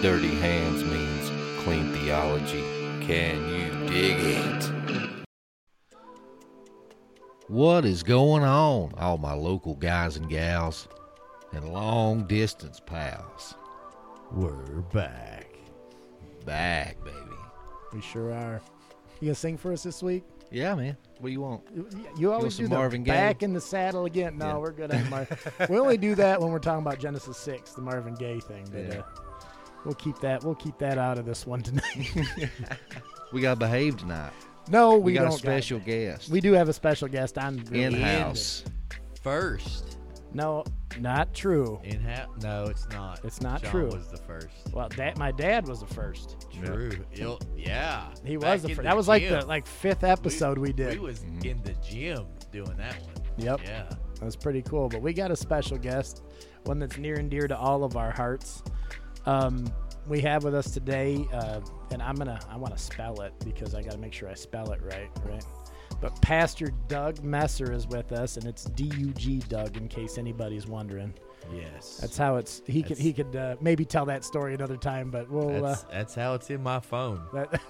Dirty hands means clean theology. Can you dig it? What is going on, all my local guys and gals and long distance pals? We're back. Back, baby. We sure are. You gonna sing for us this week? Yeah, man. What do you want? You always some do the Marvin Gaye? back in the saddle again. No, Yeah. we're good on Marvin. We only do that when we're talking about Genesis 6, the Marvin Gaye thing. But Yeah. we'll keep that out of this one tonight. We got to behave tonight. No, We got don't a special guest. We do have a special guest on in-house. First. No, not true. No, it's not. It's not Sean true. was the first. Well, my dad was the first. True. Yeah. He Back was the in first. That was like gym. the fifth episode we did. We was in the gym doing that one. Yep. Yeah. That was pretty cool. But we got a special guest, one that's near and dear to all of our hearts. We have with us today, and I want to spell it because I got to make sure I spell it right. But Pastor Doug Messer is with us, and it's D-U-G Doug, in case anybody's wondering. Yes. That's how it's. He could maybe tell that story another time, but we'll. That's how it's in my phone.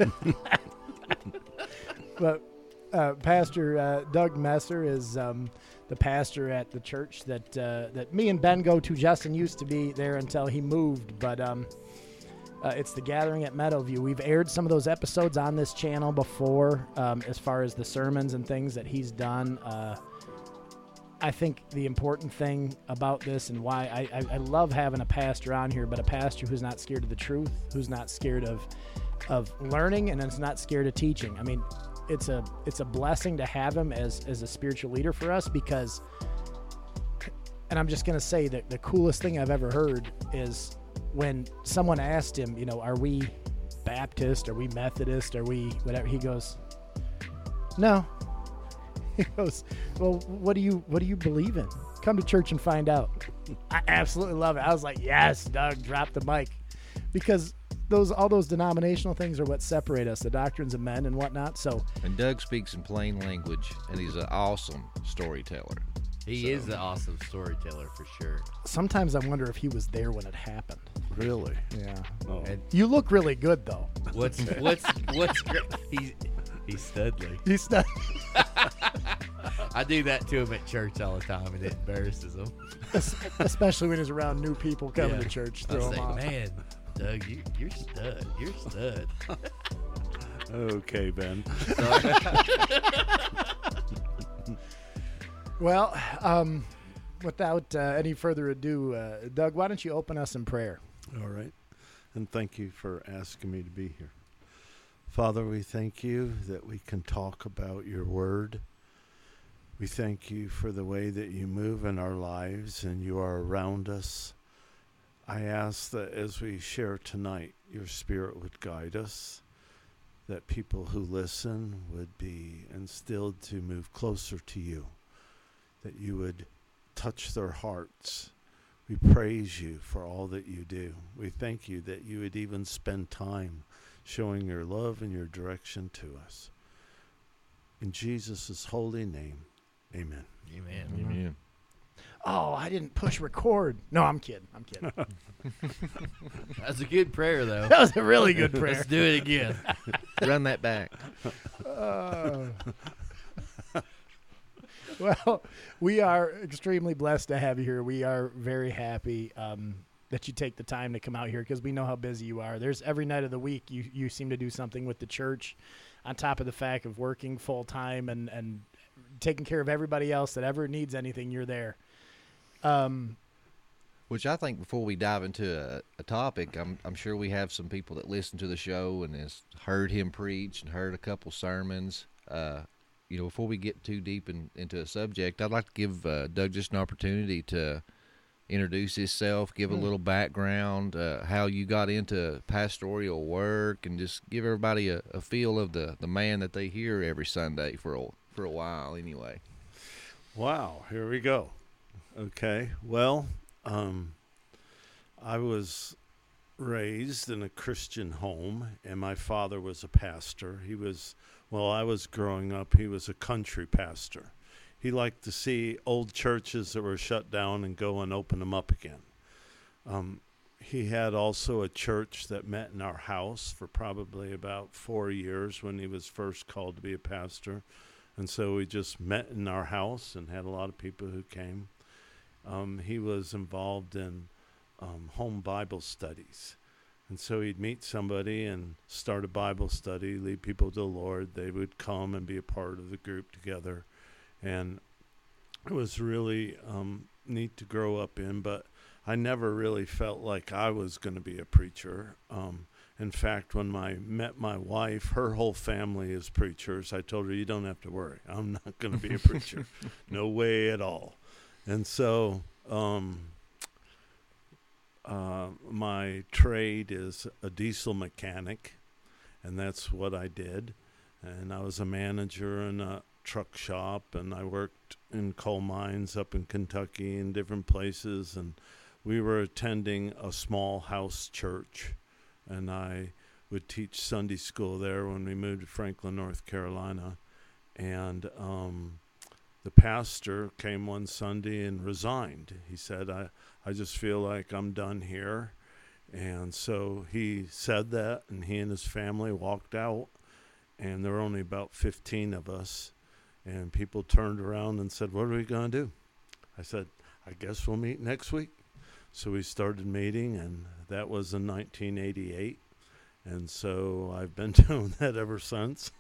But Pastor Doug Messer is the pastor at the church that me and Ben go to. Justin used to be there until he moved, but it's the Gathering at Meadowview. We've aired some of those episodes on this channel before, as far as the sermons and things that he's done. I think the important thing about this and why I love having a pastor on here, but a pastor who's not scared of the truth, who's not scared of learning, and is not scared of teaching. I mean, it's a blessing to have him as a spiritual leader for us because, and I'm just going to say that the coolest thing I've ever heard is when someone asked him, are we Baptist? Are we Methodist? Are we whatever? He goes, no. He goes, well, what do you believe in? Come to church and find out. I absolutely love it. I was like, yes, Doug, drop the mic. Because all those denominational things are what separate us, the doctrines of men and whatnot. So, And Doug speaks in plain language, and he's an awesome storyteller. He is an awesome storyteller for sure. sometimes I wonder if he was there when it happened. Really? Yeah. Oh. And You look really good, though. what's he's studly. He's not. I do that to him at church all the time, and it embarrasses him. Especially when he's around new people coming to church. I Throw say, him off. man, Doug, you're stud. You're stud. Okay, Ben. Well, without any further ado, Doug, why don't you open us in prayer? All right. And thank you for asking me to be here. Father, we thank you that we can talk about your word. We thank you for the way that you move in our lives and you are around us. I ask that as we share tonight, your spirit would guide us, that people who listen would be instilled to move closer to you, that you would touch their hearts. We praise you for all that you do. We thank you that you would even spend time showing your love and your direction to us. In Jesus' holy name, amen. Amen. Amen. Oh, I didn't push record. No, I'm kidding. That's a good prayer, though. That was a really good prayer. Let's do it again. Run that back. Well, we are extremely blessed to have you here. We are very happy that you take the time to come out here because we know how busy you are. There's every night of the week you seem to do something with the church on top of the fact of working full time and taking care of everybody else that ever needs anything. You're there. Which I think before we dive into a topic, I'm sure we have some people that listen to the show and has heard him preach and heard a couple sermons. Before we get too deep into a subject, I'd like to give Doug just an opportunity to introduce himself, give a little background, how you got into pastoral work, and just give everybody a feel of the man that they hear every Sunday for a while anyway. Wow, here we go. Okay, well, I was raised in a Christian home, and my father was a pastor. While I was growing up, he was a country pastor. He liked to see old churches that were shut down and go and open them up again. he had also a church that met in our house for probably about 4 years when he was first called to be a pastor. And so we just met in our house and had a lot of people who came. He was involved in home Bible studies. And so he'd meet somebody and start a Bible study, lead people to the Lord. They would come and be a part of the group together. And it was really neat to grow up in, but I never really felt like I was going to be a preacher. In fact, when I met my wife, her whole family is preachers. I told her, you don't have to worry. I'm not going to be a preacher. No way at all. And so my trade is a diesel mechanic, and that's what I did. And I was a manager in a truck shop, and I worked in coal mines up in Kentucky and different places, and we were attending a small house church, and I would teach Sunday school there when we moved to Franklin, North Carolina. And the pastor came one Sunday and resigned. He said, I just feel like I'm done here. And so he said that, and he and his family walked out, and there were only about 15 of us. And people turned around and said, what are we going to do? I said, I guess we'll meet next week. So we started meeting, and that was in 1988. And so I've been doing that ever since.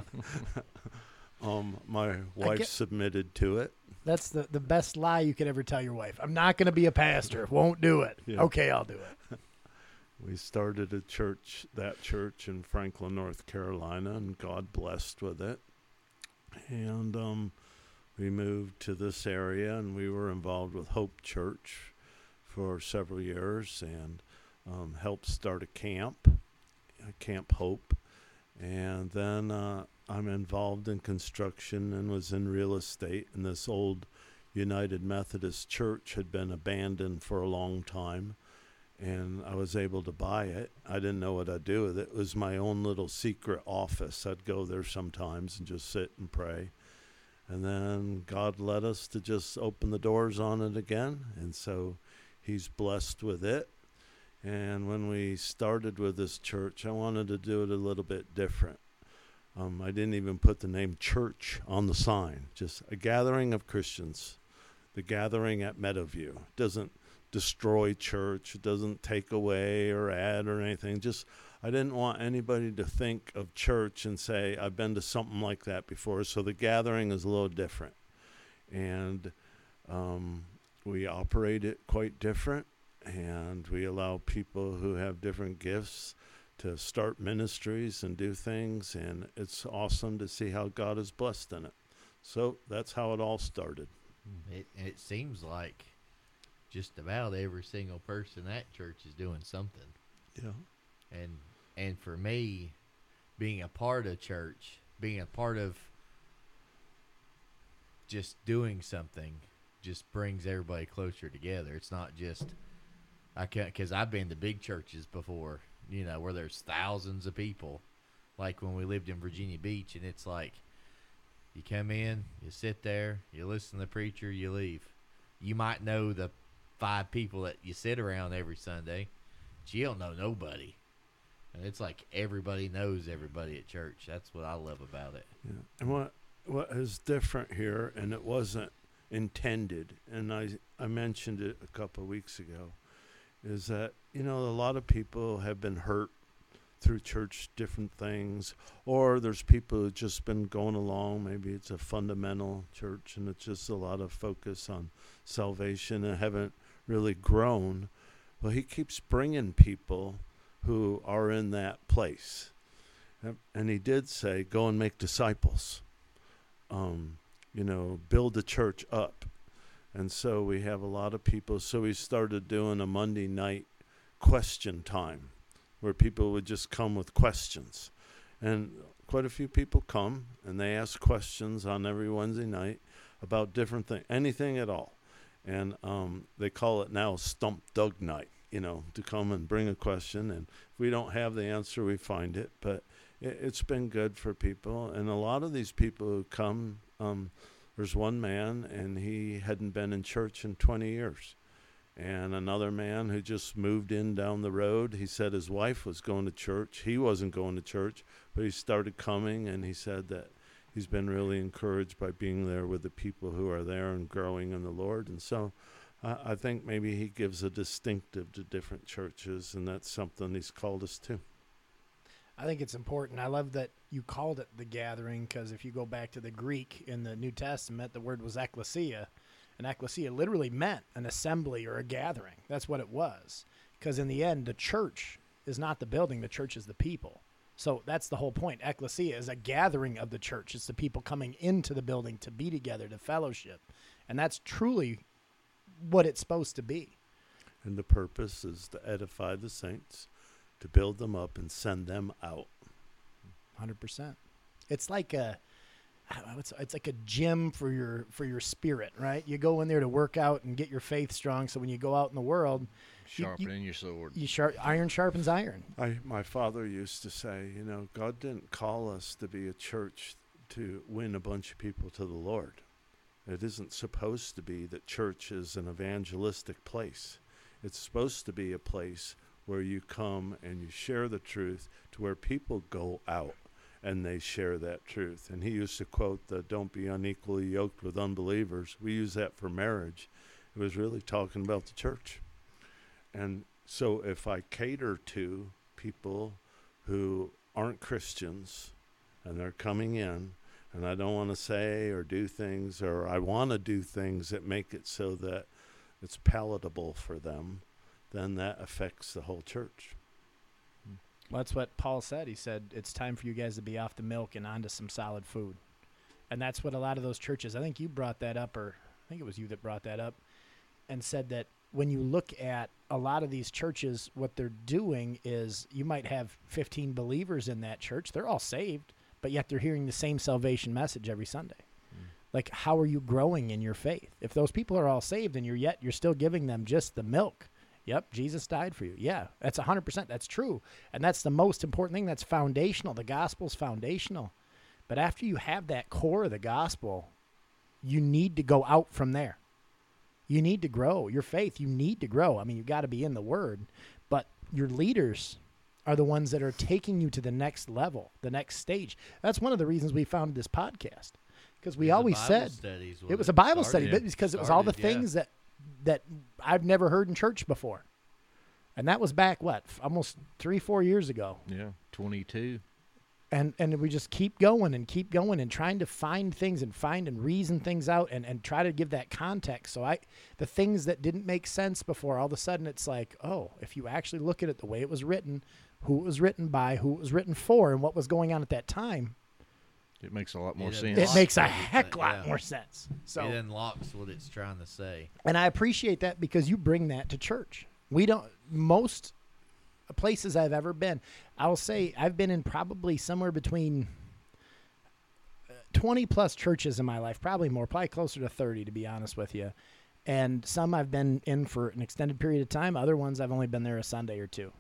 My wife submitted to it. That's the best lie you could ever tell your wife. I'm not going to be a pastor. Won't do it. Yeah. Okay, I'll do it. We started that church in Franklin, North Carolina, and God blessed with it. And we moved to this area, and we were involved with Hope Church for several years, and helped start a Camp Hope. And then I'm involved in construction and was in real estate, and this old United Methodist Church had been abandoned for a long time, and I was able to buy it. I didn't know what I'd do with it. It was my own little secret office. I'd go there sometimes and just sit and pray. And then God led us to just open the doors on it again, and so he's blessed with it. And when we started with this church, I wanted to do it a little bit different. I didn't even put the name church on the sign, just a gathering of Christians, the gathering at Meadowview. It doesn't destroy church. It doesn't take away or add or anything. Just, I didn't want anybody to think of church and say, I've been to something like that before. So the gathering is a little different. And we operate it quite different. And we allow people who have different gifts to start ministries and do things. And it's awesome to see how God is blessed in it. So that's how it all started. It seems like just about every single person at church is doing something. Yeah. And for me, being a part of church, being a part of just doing something, just brings everybody closer together. It's not just, because I've been to big churches before, where there's thousands of people, like when we lived in Virginia Beach, and it's like, you come in, you sit there, you listen to the preacher, you leave. You might know the 5 people that you sit around every Sunday, but you don't know nobody. And it's like everybody knows everybody at church. That's what I love about it. Yeah. And what is different here, and it wasn't intended, and I mentioned it a couple of weeks ago, is that, a lot of people have been hurt through church, different things, or there's people who've just been going along. Maybe it's a fundamental church, and it's just a lot of focus on salvation and haven't really grown. Well, he keeps bringing people who are in that place. And he did say, go and make disciples. Build the church up. And so we have a lot of people. So we started doing a Monday night question time where people would just come with questions. And quite a few people come, and they ask questions on every Wednesday night about different things, anything at all. And they call it now Stump Doug Night, to come and bring a question. And if we don't have the answer, we find it. But it's been good for people. And a lot of these people who come, there's one man, and he hadn't been in church in 20 years. And another man who just moved in down the road, he said his wife was going to church. He wasn't going to church, but he started coming, and he said that he's been really encouraged by being there with the people who are there and growing in the Lord. And so I think maybe he gives a distinctive to different churches, and that's something he's called us to. I think it's important. I love that you called it the gathering, because if you go back to the Greek in the New Testament, the word was ekklesia. And ecclesia literally meant an assembly or a gathering. That's what it was. Because in the end, the church is not the building. The church is the people. So that's the whole point. Ecclesia is a gathering of the church. It's the people coming into the building to be together, to fellowship. And that's truly what it's supposed to be. And the purpose is to edify the saints, to build them up and send them out. 100%. It's like it's like a gym for your spirit, right? You go in there to work out and get your faith strong, so when you go out in the world, Sharpening your sword. Iron sharpens iron. My father used to say, God didn't call us to be a church to win a bunch of people to the Lord. It isn't supposed to be that church is an evangelistic place. It's supposed to be a place where you come and you share the truth, to where people go out and they share that truth. And he used to quote the "don't be unequally yoked with unbelievers." We use that for marriage. It was really talking about the church. And so if I cater to people who aren't Christians and they're coming in, and I don't want to say or do things, or I want to do things that make it so that it's palatable for them, then that affects the whole church. Well, that's what Paul said. He said, it's time for you guys to be off the milk and onto some solid food. And that's what a lot of those churches, I think you brought that up, or I think it was you that brought that up, and said that when you look at a lot of these churches, what they're doing is you might have 15 believers in that church. They're all saved, but yet they're hearing the same salvation message every Sunday. Like, how are you growing in your faith? If those people are all saved and you're still giving them just the milk, yep, Jesus died for you. Yeah, that's 100%. That's true. And that's the most important thing. That's foundational. The gospel's foundational. But after you have that core of the gospel, you need to go out from there. You need to grow. Your faith, you need to grow. I mean, you've got to be in the Word. But your leaders are the ones that are taking you to the next level, the next stage. That's one of the reasons we founded this podcast. Because we always said it was a Bible study, but because it was all the things that I've never heard in church before. And that was back, almost 3-4 years ago. Yeah, 22. And we just keep going and trying to find things and reason things out and try to give that context. So the things that didn't make sense before, all of a sudden it's like, oh, if you actually look at it the way it was written, who it was written by, who it was written for, and what was going on at that time, it makes a lot more sense. It makes a heck lot more sense. So it unlocks what it's trying to say. And I appreciate that, because you bring that to church. Most places I've ever been, I'll say I've been in probably somewhere between 20 plus churches in my life, probably closer to 30, to be honest with you. And some I've been in for an extended period of time. Other ones I've only been there a Sunday or two.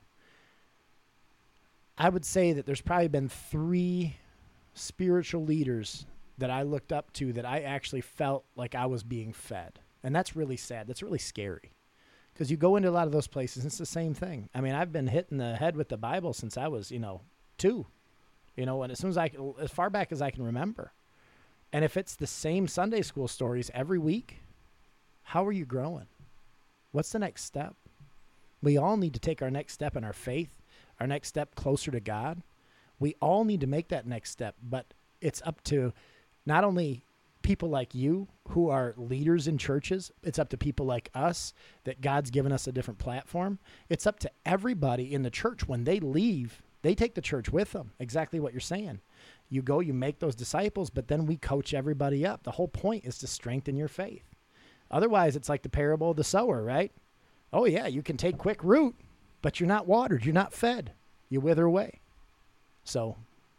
I would say that there's probably been 3 spiritual leaders that I looked up to that I actually felt like I was being fed. And that's really sad. That's really scary. Because you go into a lot of those places, and it's the same thing. I mean, I've been hitting the head with the Bible since I was, 2. And as far back as I can remember. And if it's the same Sunday school stories every week, how are you growing? What's the next step? We all need to take our next step in our faith, our next step closer to God. We all need to make that next step, but it's up to not only people like you who are leaders in churches, it's up to people like us that God's given us a different platform. It's up to everybody in the church. When they leave, they take the church with them. Exactly what you're saying. You go, you make those disciples, but then we coach everybody up. The whole point is to strengthen your faith. Otherwise, it's like the parable of the sower, right? Oh yeah, you can take quick root, but you're not watered, you're not fed. You wither away. So,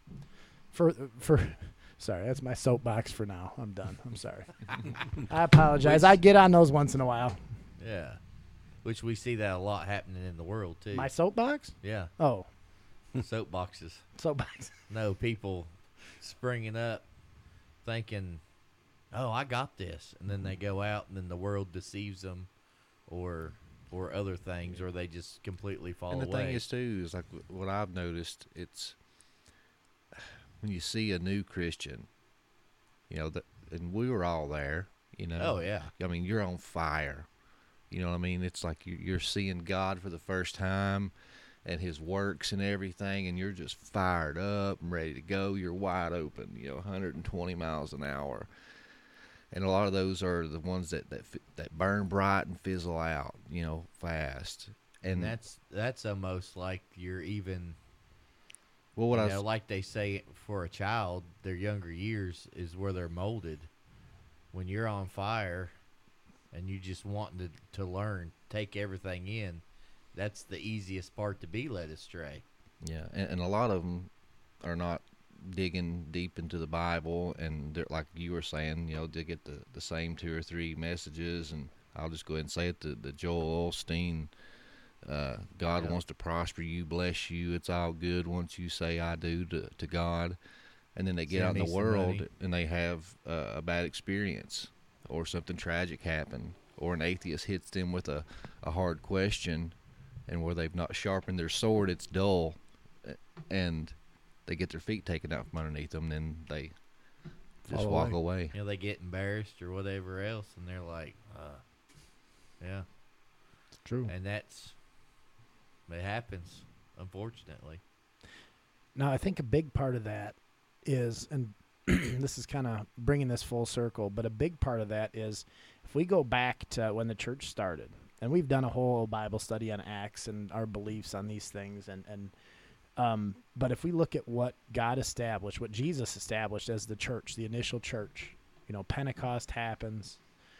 sorry, that's my soapbox for now. I'm done. I'm sorry. I apologize. I get on those once in a while. Yeah. Which we see that a lot happening in the world, too. My soapbox? Yeah. Oh. Soapboxes. Soapbox. No, people springing up thinking, oh, I got this. And then they go out and then the world deceives them, or or other things, or they just completely fall And the away. thing is, too, is like what I've noticed, it's when you see a new Christian, and we were all there, Oh, yeah. I mean, you're on fire. You know what I mean? It's like you're seeing God for the first time and his works and everything, and you're just fired up and ready to go. You're wide open, 120 miles an hour. And a lot of those are the ones that burn bright and fizzle out, fast. And that's almost like you're even, well, like they say for a child, their younger years is where they're molded. When you're on fire and you just wanting to learn, take everything in, that's the easiest part to be led astray. Yeah, and a lot of them are not digging deep into the Bible, and they're, like you were saying, they get the same 2 or 3 messages, and I'll just go ahead and say it, the Joel Osteen, God wants to prosper you, bless you, it's all good once you say I do to God. And then they get out in the world and they have a bad experience, or something tragic happen, or an atheist hits them with a hard question, and where they've not sharpened their sword, it's dull, and they get their feet taken out from underneath them, then they just walk away. They get embarrassed or whatever else, and they're like, yeah. It's true. And it happens, unfortunately. Now, I think a big part of that is, and this is kind of bringing this full circle, but a big part of that is if we go back to when the church started, and we've done a whole Bible study on Acts and our beliefs on these things, but if we look at what God established, what Jesus established as the church, the initial church, Pentecost happens,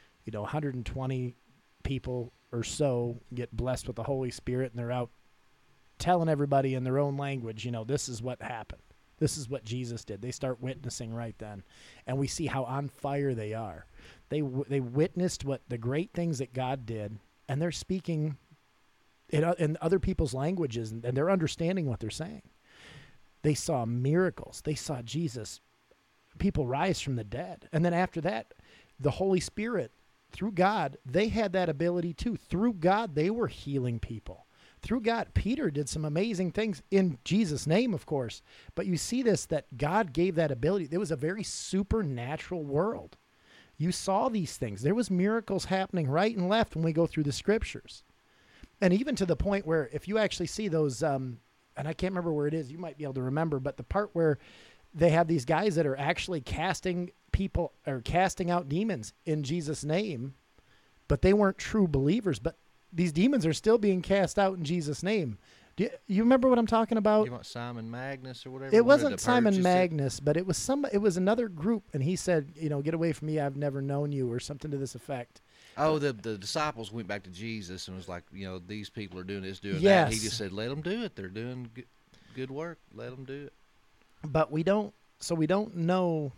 120 people or so get blessed with the Holy Spirit, and they're out telling everybody in their own language, this is what happened. This is what Jesus did. They start witnessing right then, and we see how on fire they are. They witnessed what the great things that God did, and they're speaking in other people's languages, and they're understanding what they're saying. They saw miracles. They saw Jesus, people rise from the dead. And then after that, the Holy Spirit, through God, they had that ability too. Through God, they were healing people. Through God, Peter did some amazing things in Jesus' name, of course. But you see this, that God gave that ability. It was a very supernatural world. You saw these things. There was miracles happening right and left when we go through the scriptures. And even to the point where if you actually see those, and I can't remember where it is, you might be able to remember, but the part where they have these guys that are actually casting people or casting out demons in Jesus' name, but they weren't true believers, but these demons are still being cast out in Jesus' name. Do you remember what I'm talking about? You want Simon Magnus or whatever? It wasn't Simon Magnus, but it was another group, and he said, get away from me, I've never known you, or something to this effect. Oh, the disciples went back to Jesus and was like, these people are doing this, doing yes. that. He just said, let them do it. They're doing good work. Let them do it. But we don't know.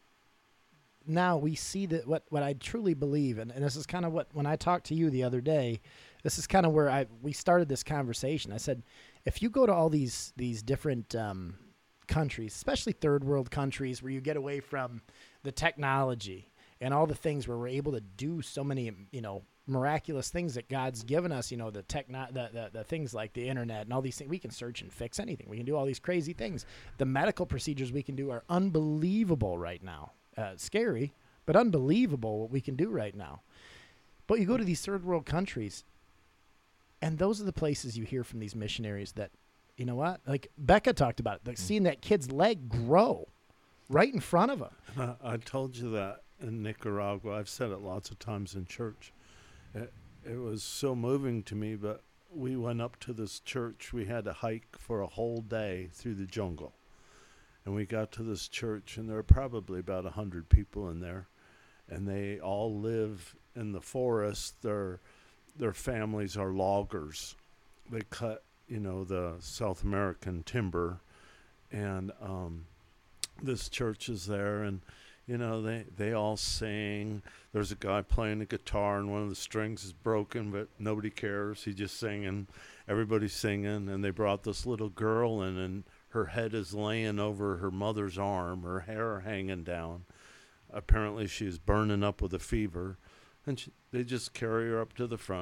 Now we see that what I truly believe, and this is kind of when I talked to you the other day, this is kind of where we started this conversation. I said, if you go to all these different countries, especially third world countries, where you get away from the technology and all the things where we're able to do so many, miraculous things that God's given us, the things like the internet and all these things, we can search and fix anything. We can do all these crazy things. The medical procedures we can do are unbelievable right now. Scary, but unbelievable what we can do right now. But you go to these third world countries, and those are the places you hear from these missionaries that, like Becca talked about it, like seeing that kid's leg grow right in front of him. I told you that in Nicaragua. I've said it lots of times in church. It was so moving to me, but we went up to this church. We had to hike for a whole day through the jungle. And we got to this church, and there are probably about 100 people in there, and they all live in the forest. Their families are loggers. They cut, the South American timber, and this church is there, and they all sing. There's a guy playing a guitar, and one of the strings is broken, but nobody cares. He's just singing. Everybody's singing, and they brought this little girl in, and her head is laying over her mother's arm, her hair hanging down. Apparently she's burning up with a fever. And they just carry her up to the front.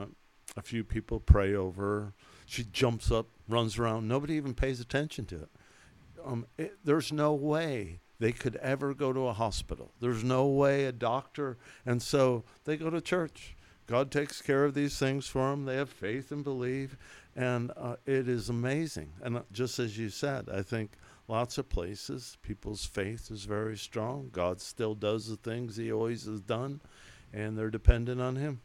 A few people pray over her. She jumps up, runs around. Nobody even pays attention to it. There's no way they could ever go to a hospital. There's no way a doctor. And so they go to church. God takes care of these things for them. They have faith and believe. And it is amazing. And just as you said, I think lots of places, people's faith is very strong. God still does the things he always has done, and they're dependent on him.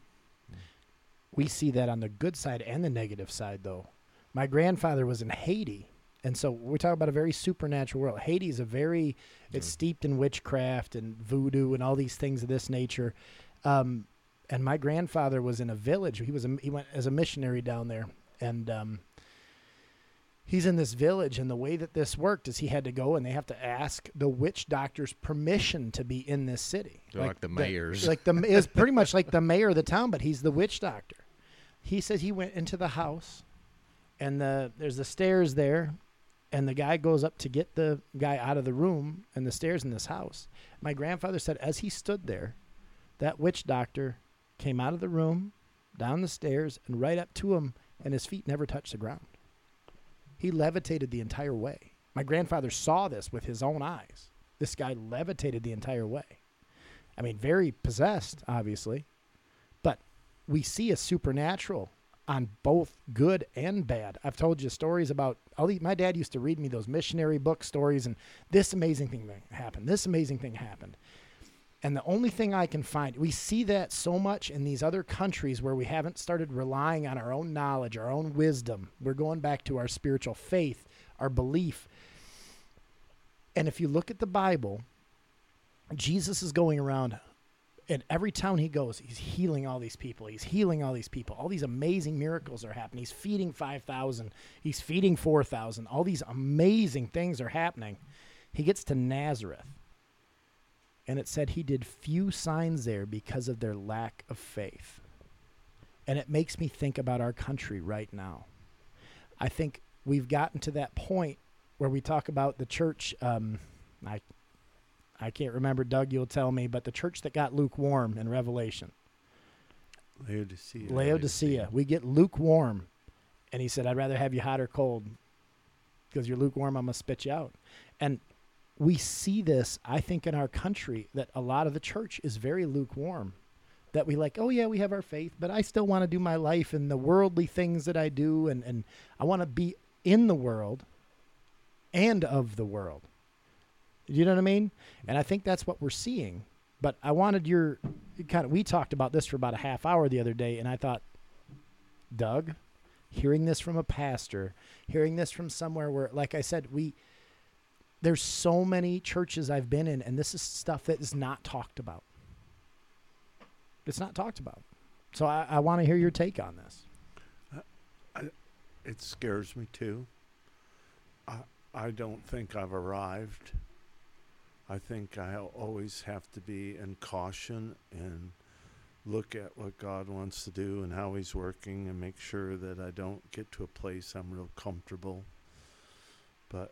We see that on the good side and the negative side, though. My grandfather was in Haiti, and so we're talking about a very supernatural world. Haiti is it's steeped in witchcraft and voodoo and all these things of this nature. And my grandfather was in a village. He went as a missionary down there, and he's in this village, and the way that this worked is he had to go and they have to ask the witch doctor's permission to be in this city. They're like the mayors. It was pretty much like the mayor of the town, but he's the witch doctor. He says he went into the house, and there's the stairs there, and the guy goes up to get the guy out of the room and the stairs in this house. My grandfather said as he stood there, that witch doctor came out of the room, down the stairs, and right up to him, and his feet never touched the ground. He levitated the entire way. My grandfather saw this with his own eyes. This guy levitated the entire way. I mean, very possessed, obviously. But we see a supernatural on both good and bad. I've told you stories about my dad used to read me those missionary book stories, and this amazing thing happened. This amazing thing happened. And the only thing I can find, we see that so much in these other countries where we haven't started relying on our own knowledge, our own wisdom. We're going back to our spiritual faith, our belief. And if you look at the Bible, Jesus is going around, and every town he goes, he's healing all these people. He's healing all these people. All these amazing miracles are happening. He's feeding 5,000. He's feeding 4,000. All these amazing things are happening. He gets to Nazareth. And it said he did few signs there because of their lack of faith. And it makes me think about our country right now. I think we've gotten to that point where we talk about the church. I can't remember, Doug, you'll tell me, but the church that got lukewarm in Revelation. Laodicea. We get lukewarm. And he said, I'd rather have you hot or cold. Because you're lukewarm, I'm going to spit you out. And we see this, I think, in our country, that a lot of the church is very lukewarm. That we like, oh, yeah, we have our faith, but I still want to do my life and the worldly things that I do, and I want to be in the world and of the world. You know what I mean? And I think that's what we're seeing. But I wanted we talked about this for about a half hour the other day, and I thought, Doug, hearing this from a pastor, hearing this from somewhere where, like I said, there's so many churches I've been in, and this is stuff that is not talked about. It's not talked about. So I want to hear your take on this. It scares me too. I don't think I've arrived. I think I always have to be in caution and look at what God wants to do and how he's working and make sure that I don't get to a place I'm real comfortable. But,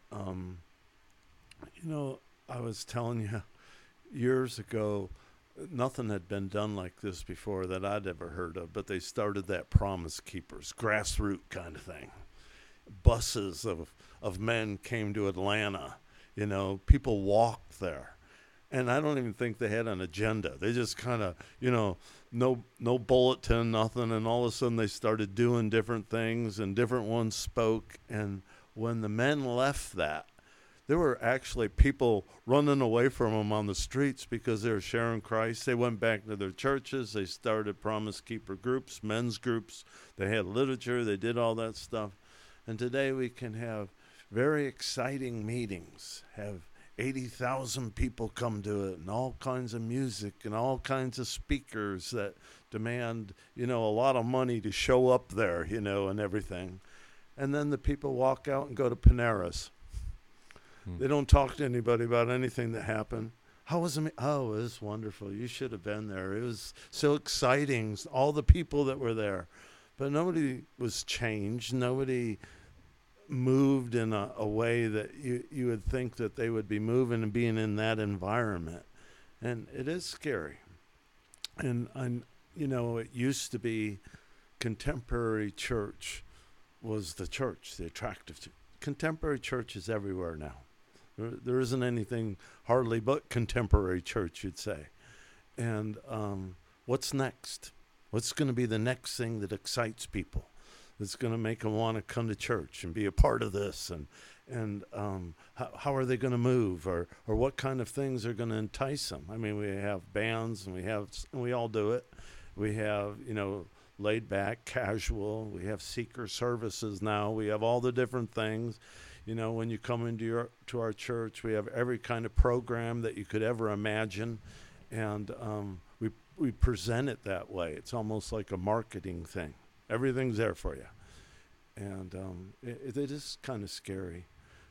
I was telling you years ago, nothing had been done like this before that I'd ever heard of, but they started that Promise Keepers, grassroots kind of thing. Buses of men came to Atlanta. People walked there. And I don't even think they had an agenda. They just kind of, no bulletin, nothing. And all of a sudden they started doing different things and different ones spoke. And when the men left that, there were actually people running away from them on the streets because they were sharing Christ. They went back to their churches. They started Promise Keeper groups, men's groups. They had literature. They did all that stuff. And today we can have very exciting meetings, have 80,000 people come to it, and all kinds of music and all kinds of speakers that demand, a lot of money to show up there, and everything. And then the people walk out and go to Panera's. They don't talk to anybody about anything that happened. How was it? Oh, it was wonderful. You should have been there. It was so exciting, all the people that were there. But nobody was changed. Nobody moved in a way that you would think that they would be moving and being in that environment. And it is scary. And it used to be contemporary church was the church, the attractive church. Contemporary church is everywhere now. There isn't anything hardly but contemporary church, you'd say. And what's next? What's going to be the next thing that excites people? That's going to make them want to come to church and be a part of this? And how are they going to move? Or what kind of things are going to entice them? I mean, we have bands, and we all do it. We have, laid back, casual. We have seeker services now. We have all the different things. When you come into our church, we have every kind of program that you could ever imagine, and we present it that way. It's almost like a marketing thing. Everything's there for you, and it is kind of scary.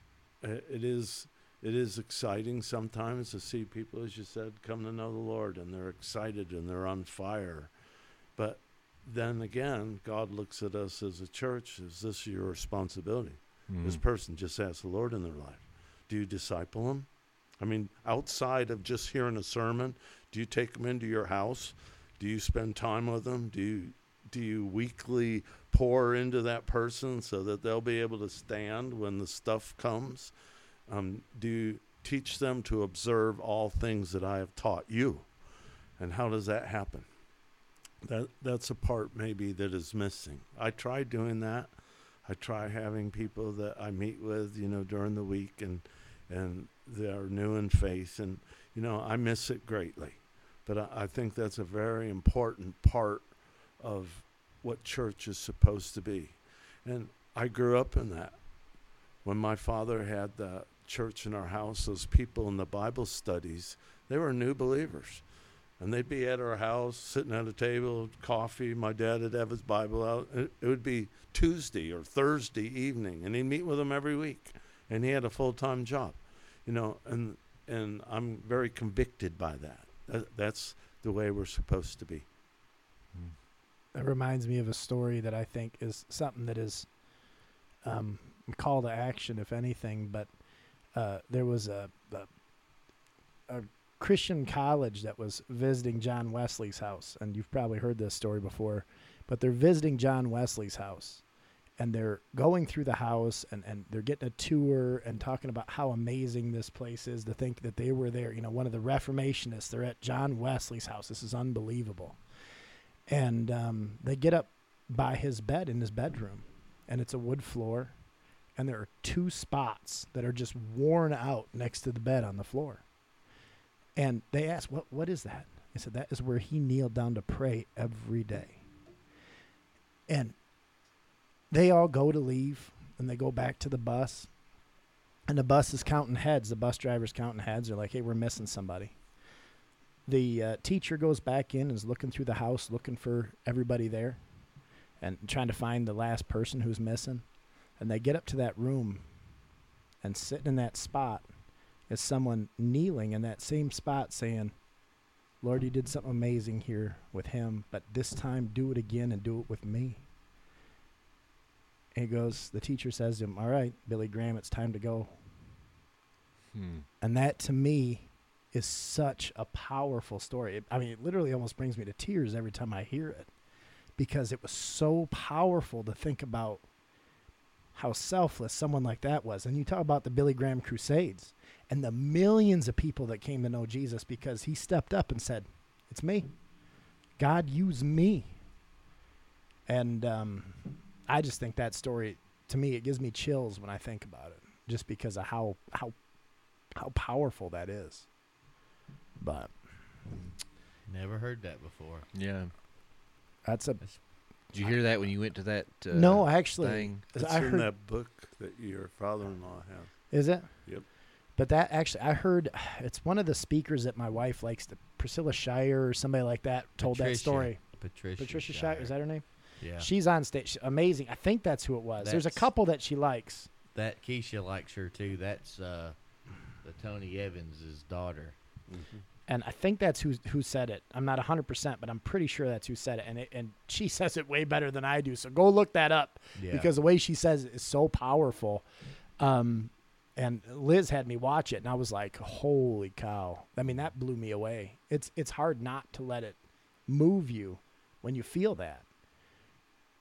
It is exciting sometimes to see people, as you said, come to know the Lord, and they're excited and they're on fire. But then again, God looks at us as a church. Is this your responsibility? This person just has the Lord in their life. Do you disciple them? I mean, outside of just hearing a sermon, do you take them into your house? Do you spend time with them? Do you weekly pour into that person so that they'll be able to stand when the stuff comes? Do you teach them to observe all things that I have taught you? And how does that happen? That's a part maybe that is missing. I try doing that. I try having people that I meet with, during the week, and they are new in faith, and I miss it greatly. But I think that's a very important part of what church is supposed to be. And I grew up in that. When my father had the church in our house, those people in the Bible studies, they were new believers. And they'd be at our house, sitting at a table, coffee. My dad would have his Bible out. It would be Tuesday or Thursday evening, and he'd meet with them every week. And he had a full-time job, and I'm very convicted by that. That's the way we're supposed to be. That reminds me of a story that I think is something that is call to action, if anything. But there was a Christian college that was visiting John Wesley's house, and you've probably heard this story before, but they're visiting John Wesley's house, and they're going through the house, and they're getting a tour and talking about how amazing this place is, to think that they were there. One of the Reformationists, they're at John Wesley's house. This is unbelievable. And they get up by his bed in his bedroom, and it's a wood floor, and there are 2 spots that are just worn out next to the bed on the floor. And they asked, what is that? He said, that is where he kneeled down to pray every day. And they all go to leave, and they go back to the bus. And the bus is counting heads. The bus driver's counting heads. They're like, hey, we're missing somebody. The teacher goes back in and is looking through the house, looking for everybody there, and trying to find the last person who's missing. And they get up to that room, and sitting in that spot is someone kneeling in that same spot saying, Lord, you did something amazing here with him, but this time do it again and do it with me. And the teacher says to him, all right, Billy Graham, it's time to go. And that, to me, is such a powerful story. It literally almost brings me to tears every time I hear it, because it was so powerful to think about how selfless someone like that was. And you talk about the Billy Graham Crusades and the millions of people that came to know Jesus because he stepped up and said, it's me. God used me. And I just think that story, to me, it gives me chills when I think about it, just because of how powerful that is. But never heard that before. Yeah. Did you hear that when you went to that no, actually, thing? It's I heard that book that your father-in-law has. Is it? Yep. But that actually, I heard it's one of the speakers that my wife likes, Priscilla Shire or somebody like that, told that story. Patricia Shire, is that her name? Yeah. She's on stage. Amazing. I think that's who it was. There's a couple that she likes. That Keisha likes her too. That's the Tony Evans' daughter. Mm-hmm. And I think that's who said it. I'm not 100%, but I'm pretty sure that's who said it. And she says it way better than I do. So go look that up, because the way she says it is so powerful. And Liz had me watch it, and I was like, holy cow. That blew me away. It's hard not to let it move you when you feel that.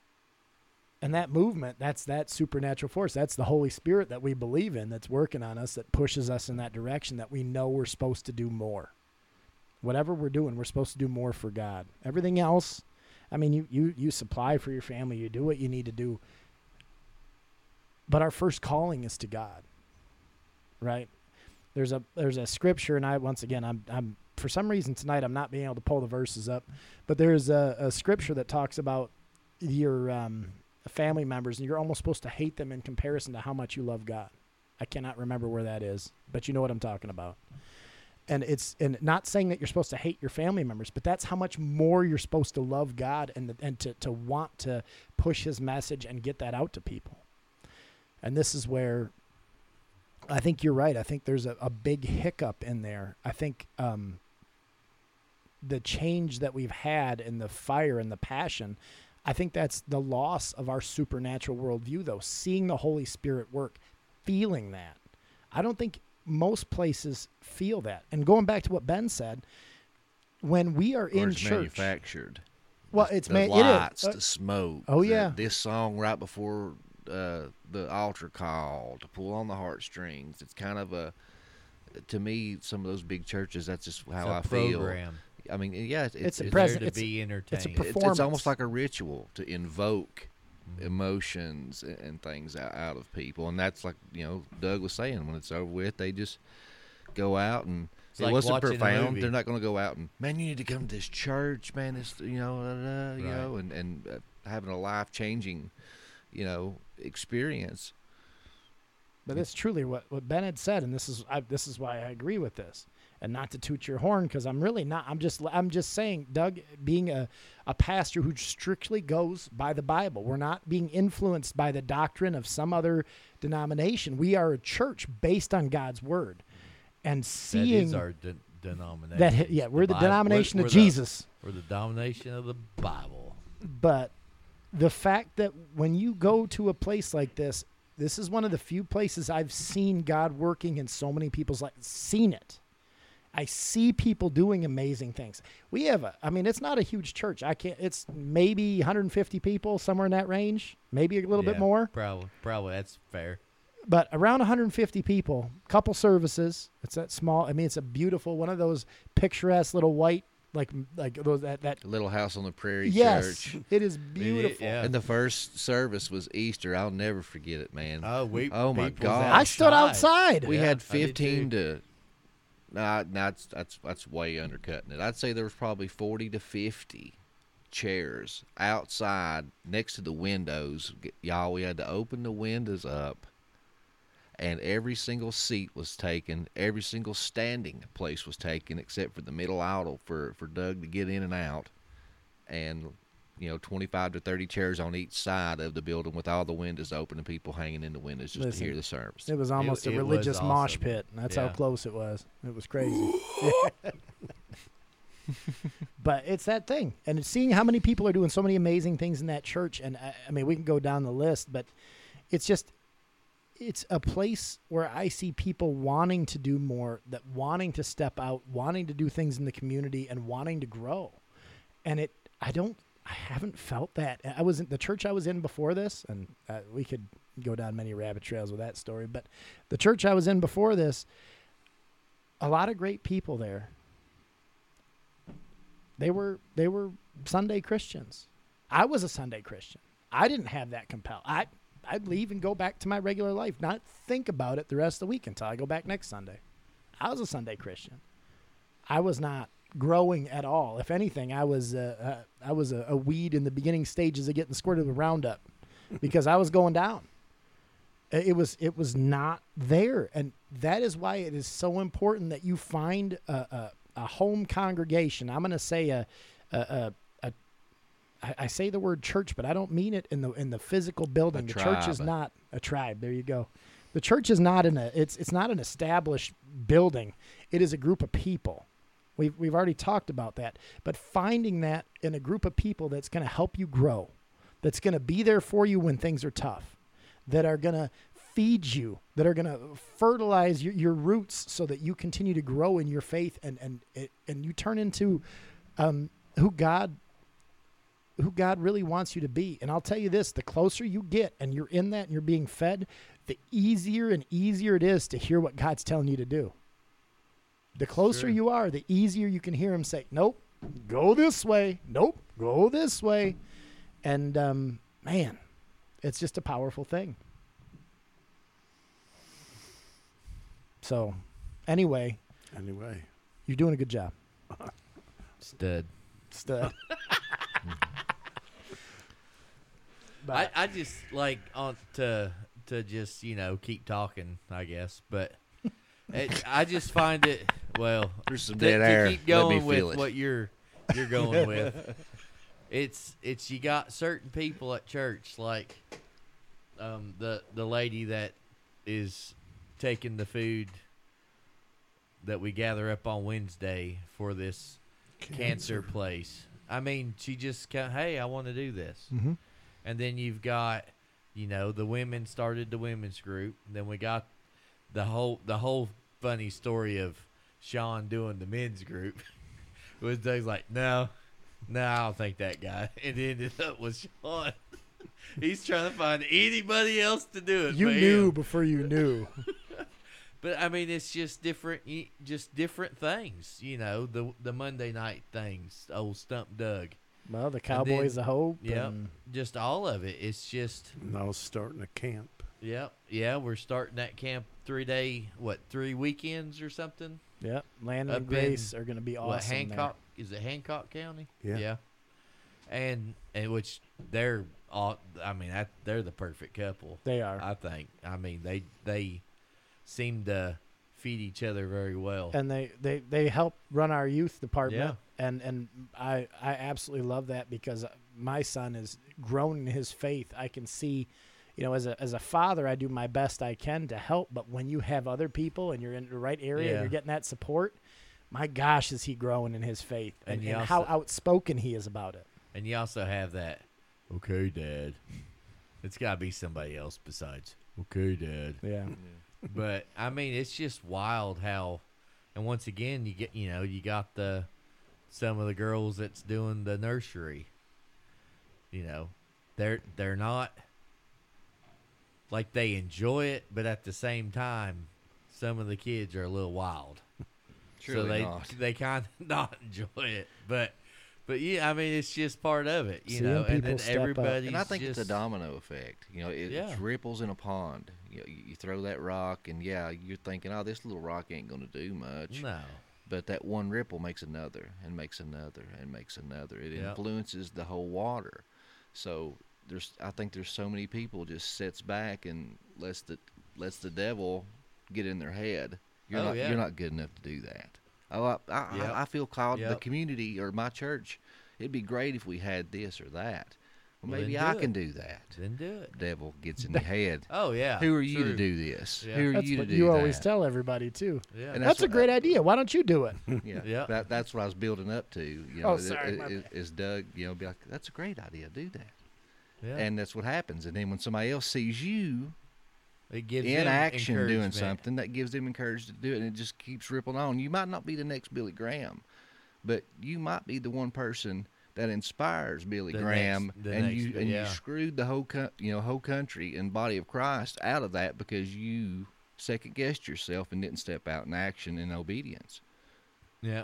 And that movement, that's that supernatural force. That's the Holy Spirit that we believe in, that's working on us, that pushes us in that direction, that we know we're supposed to do more. Whatever we're doing, we're supposed to do more for God. Everything else, I mean, you supply for your family, you do what you need to do. But our first calling is to God, right? There's a scripture, and I'm for some reason tonight I'm not being able to pull the verses up, but there's a scripture that talks about your family members, and you're almost supposed to hate them in comparison to how much you love God. I cannot remember where that is, but you know what I'm talking about. And not saying that you're supposed to hate your family members, but that's how much more you're supposed to love God and to want to push his message and get that out to people. And this is where I think you're right. I think there's a big hiccup in there. I think the change that we've had in the fire and the passion, I think that's the loss of our supernatural worldview, though. Seeing the Holy Spirit work, feeling that. I don't think most places feel that. And going back to what Ben said, when we are in church, manufactured. Well, the, it's the made. lights, It is. the smoke. Oh, yeah. This song right before the altar call to pull on the heartstrings. It's kind of to me, some of those big churches, that's just how I feel. Program. I mean, yeah, It's a There present. to be entertained. it's a performance. It's almost like a ritual to invoke emotions and things out of people, and that's like Doug was saying. When it's over with, they just go out, and It's it like wasn't watching a profound. movie. They're not going to go out and, man, you need to come to this church, man. It's and having a life changing, experience. But it's truly what Ben had said, and this is why I agree with this. And not to toot your horn, because I'm really not. I'm just saying, Doug, being a pastor who strictly goes by the Bible, we're not being influenced by the doctrine of some other denomination. We are a church based on God's word, and seeing that is our denomination. We're the denomination We're of Jesus. We're the denomination of the Bible. But the fact that when you go to a place like this is one of the few places I've seen God working in so many people's lives. Seen it. I see people doing amazing things. We have it's not a huge church. It's maybe 150 people, somewhere in that range, maybe a little bit more. Probably that's fair. But around 150 people, couple services. It's that small. It's a beautiful, one of those picturesque little white, like those that Little House on the Prairie yes, church. it is beautiful. Yeah. And the first service was Easter. I'll never forget it, man. Oh, my people's God. I stood outside. We Yeah, had I did 15 too. to. Nah, that's way undercutting it. I'd say there was probably 40 to 50 chairs outside next to the windows. Y'all, we had to open the windows up, and every single seat was taken. Every single standing place was taken except for the middle aisle for Doug to get in and out. And 25 to 30 chairs on each side of the building with all the windows open and people hanging in the windows just to hear the service. It was almost It a was religious mosh awesome. pit. That's how Yeah. close it was. It was crazy. But it's that thing. And it's seeing how many people are doing so many amazing things in that church. And we can go down the list, but it's a place where I see people wanting to do more, that wanting to step out, wanting to do things in the community and wanting to grow. And I haven't felt that. I was in the church I was in before this, and we could go down many rabbit trails with that story, but the church I was in before this, a lot of great people there. They were Sunday Christians. I was a Sunday Christian. I didn't have that compel. I'd leave and go back to my regular life, not think about it the rest of the week until I go back next Sunday. I was a Sunday Christian. I was not growing at all. If anything, I was a weed in the beginning stages of getting squirted with Roundup because I was going down. It was not there, and that is why it is so important that you find a home congregation. I'm going to say I say the word church, but I don't mean it in the physical building. The church is not a tribe. There you go. The church is not it's not an established building. It is a group of people. We've already talked about that. But finding that in a group of people that's going to help you grow, that's going to be there for you when things are tough, that are going to feed you, that are going to fertilize your roots so that you continue to grow in your faith and you turn into who God who God really wants you to be. And I'll tell you this, the closer you get and you're in that and you're being fed, the easier and easier it is to hear what God's telling you to do. The closer Sure. you are, the easier you can hear him say, nope, go this way. Nope, go this way. And, man, it's just a powerful thing. So, anyway, you're doing a good job. Stud. Stud. But I just like on to just keep talking, I guess, but I just find it There's some to dead air. keep Let me going feel with it. what you're going with. It's you got certain people at church like the lady that is taking the food that we gather up on Wednesday for this cancer place. I mean, she just hey, I want to do this. Mhm. And then you've got, the women started the women's group. And then we got the whole funny story of Sean doing the men's group. It was Doug's like, no, I don't think that guy. And it ended up with Sean. He's trying to find anybody else to do it. you but knew him. before you knew. But I mean, it's just different things. The Monday night things. Old Stump Doug. Well, the Cowboys of Hope. Yep. and- Just all of it. It's just. Now starting a camp. Yep. Yeah, we're starting that camp 3 weekends or something? Yep. Landon and Up Grace in, are going to be awesome. What, there. Hancock? Is it Hancock County? Yeah. And which they're all, they're the perfect couple. They are. I think. I mean, they seem to feed each other very well. And they help run our youth department. And I absolutely love that because my son is grown in his faith. I can see, as a father, I do my best I can to help. But when you have other people and you're in the right area and Yeah. you're getting that support, my gosh, is he growing in his faith And and, you how also- outspoken he is about it. And you also have that, okay, Dad. It's got to be somebody else besides, okay, Dad. Yeah. But I mean, it's just wild how, and once again, you get you got some of the girls that's doing the nursery. They're not like they enjoy it, but at the same time, some of the kids are a little wild. Surely so not. they kind of not enjoy it, but yeah, I mean, it's just part of it, Seeing and people then step up. everybody's And I think just, it's a domino effect. Yeah. It's ripples in a pond. You throw that rock, and you're thinking, oh, this little rock ain't going to do much. No. But that one ripple makes another, and makes another, and makes another. It Yep. influences the whole water. So I think there's so many people just sits back and lets the devil get in their head. You're not good enough to do that. Oh, I feel called the Yep. community or my church. It'd be great if we had this or that. Well, Well, maybe then I do can it. do that. Then do it. Devil gets in the head. Oh yeah. Who are you to true. do this? Yeah. Who are That's you to what do you that? always tell everybody, too. Yeah. And That's a what- great idea. Why don't you do it? Yeah, Yeah. That's what I was building up to. Oh, sorry, my Is Doug, be like, that's a great idea. Do that. Yeah. And that's what happens. And then when somebody else sees you it gives in them action doing encouragement. something, that gives them encouragement to do it, and it just keeps rippling on. You might not be the next Billy Graham, but you might be the one person that inspires Billy The Graham, next- the and next- you yeah. screwed the whole whole country and body of Christ out of that because you second guessed yourself and didn't step out in action in obedience. Yeah.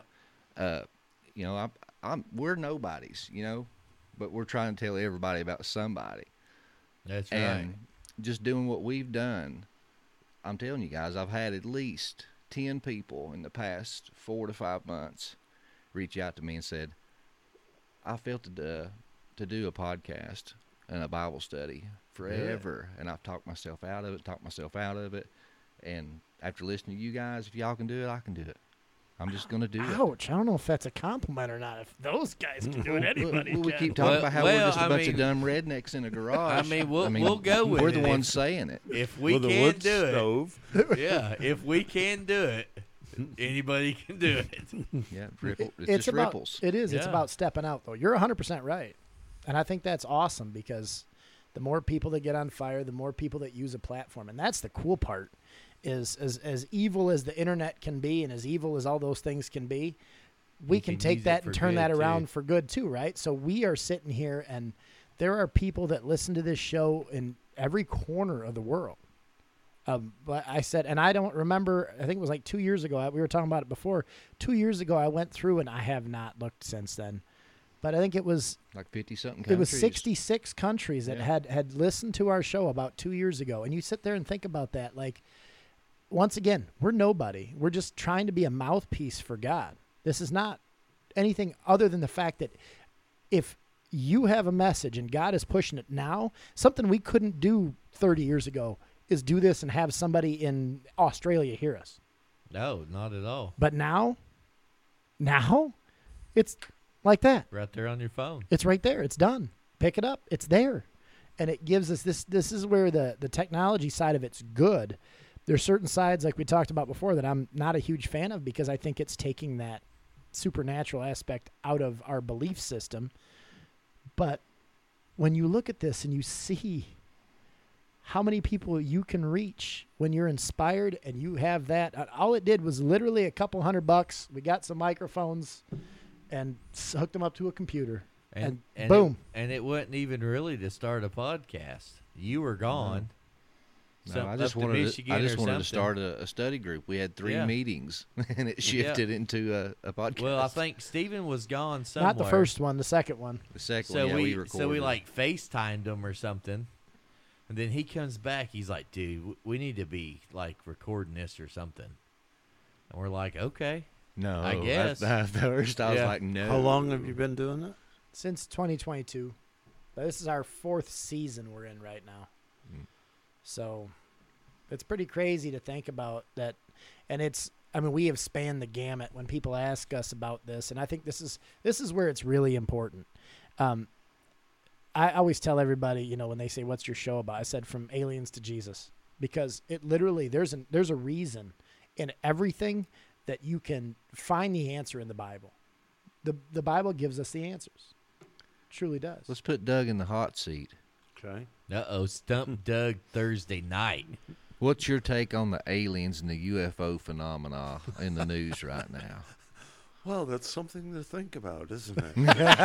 We're nobodies, but we're trying to tell everybody about somebody. That's right. And just doing what we've done, I'm telling you guys, I've had at least 10 people in the past 4 to 5 months reach out to me and said, I felt to do a podcast and a Bible study forever, and I've talked myself out of it, and after listening to you guys, if y'all can do it, I can do it. I'm just going to do it. Ouch. I don't know if that's a compliment or not. If those guys can do it, anybody We can. keep talking Well- about how well, we're just a I bunch mean- of dumb rednecks in a garage. we'll go with We're it. the ones saying it. If we With a can wood do stove. it, yeah. If we can do it, anybody can do it. Yeah, it's It's just about, ripples. It is. It's Yeah. about stepping out, though. You're 100% right. And I think that's awesome because the more people that get on fire, the more people that use a platform. And that's the cool part is as evil as the internet can be and as evil as all those things can be, we You can can take use it that for and turn good, that too. around for good too, right? So we are sitting here, and there are people that listen to this show in every corner of the world. But I said, and I don't remember, I think it was like 2 years ago. We were talking about it before. 2 years ago, I went through, and I have not looked since then. But I think it was Like 50-something countries. it was 66 countries that Yeah. had listened to our show about 2 years ago. And you sit there and think about that. Like, once again, we're nobody. We're just trying to be a mouthpiece for God. This is not anything other than the fact that if you have a message and God is pushing it now, something we couldn't do 30 years ago is do this and have somebody in Australia hear us. No, not at all. But now, it's like that. Right there on your phone. It's right there. It's done. Pick it up. It's there. And it gives us this. This is where the technology side of it's good. There's certain sides, like we talked about before, that I'm not a huge fan of because I think it's taking that supernatural aspect out of our belief system. But when you look at this and you see how many people you can reach when you're inspired and you have that, all it did was literally a couple $100. We got some microphones and hooked them up to a computer. And boom. It wasn't even really to start a podcast. You were gone. No, I just wanted to start a study group. We had 3 Yeah. meetings, and it shifted into a podcast. Well, I think Steven was gone somewhere. Not the first one, the second one. the second So one, we recorded. like FaceTimed him or something, and then he comes back. He's like, "Dude, we need to be like recording this or something." And we're like, "Okay." No, I guess. At first I was Yeah. like, no. How long have you been doing it? Since 2022. This is our 4th season we're in right now. So it's pretty crazy to think about that. And we have spanned the gamut when people ask us about this. And I think this is where it's really important. I always tell everybody, when they say, what's your show about? I said, from aliens to Jesus, because it literally, there's a reason in everything that you can find the answer in the Bible. The Bible gives us the answers. It truly does. Let's put Doug in the hot seat. Okay. Stump Doug Thursday night. What's your take on the aliens and the UFO phenomena in the news right now? Well, that's something to think about, isn't it?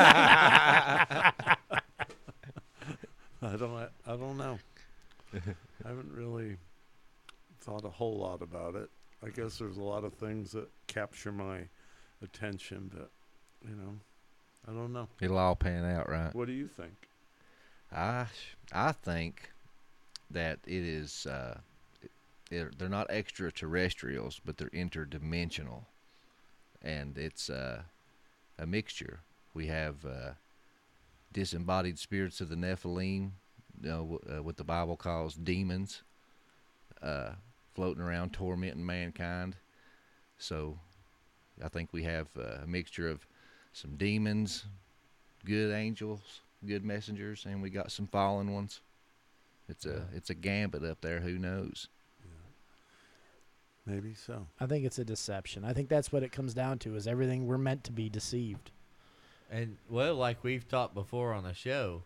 I don't know. I haven't really thought a whole lot about it. I guess there's a lot of things that capture my attention, but I don't know. It'll all pan out, right? What do you think? I think that it is they're not extraterrestrials, but they're interdimensional, and it's a mixture. We have disembodied spirits of the Nephilim, what the Bible calls demons, floating around tormenting mankind. So I think we have a mixture of some demons, good angels, good messengers, and we got some fallen ones. It's a gambit up there. Who knows? Yeah. Maybe so. I think it's a deception. I think that's what it comes down to, is everything we're meant to be deceived. And, well, like we've talked before on the show,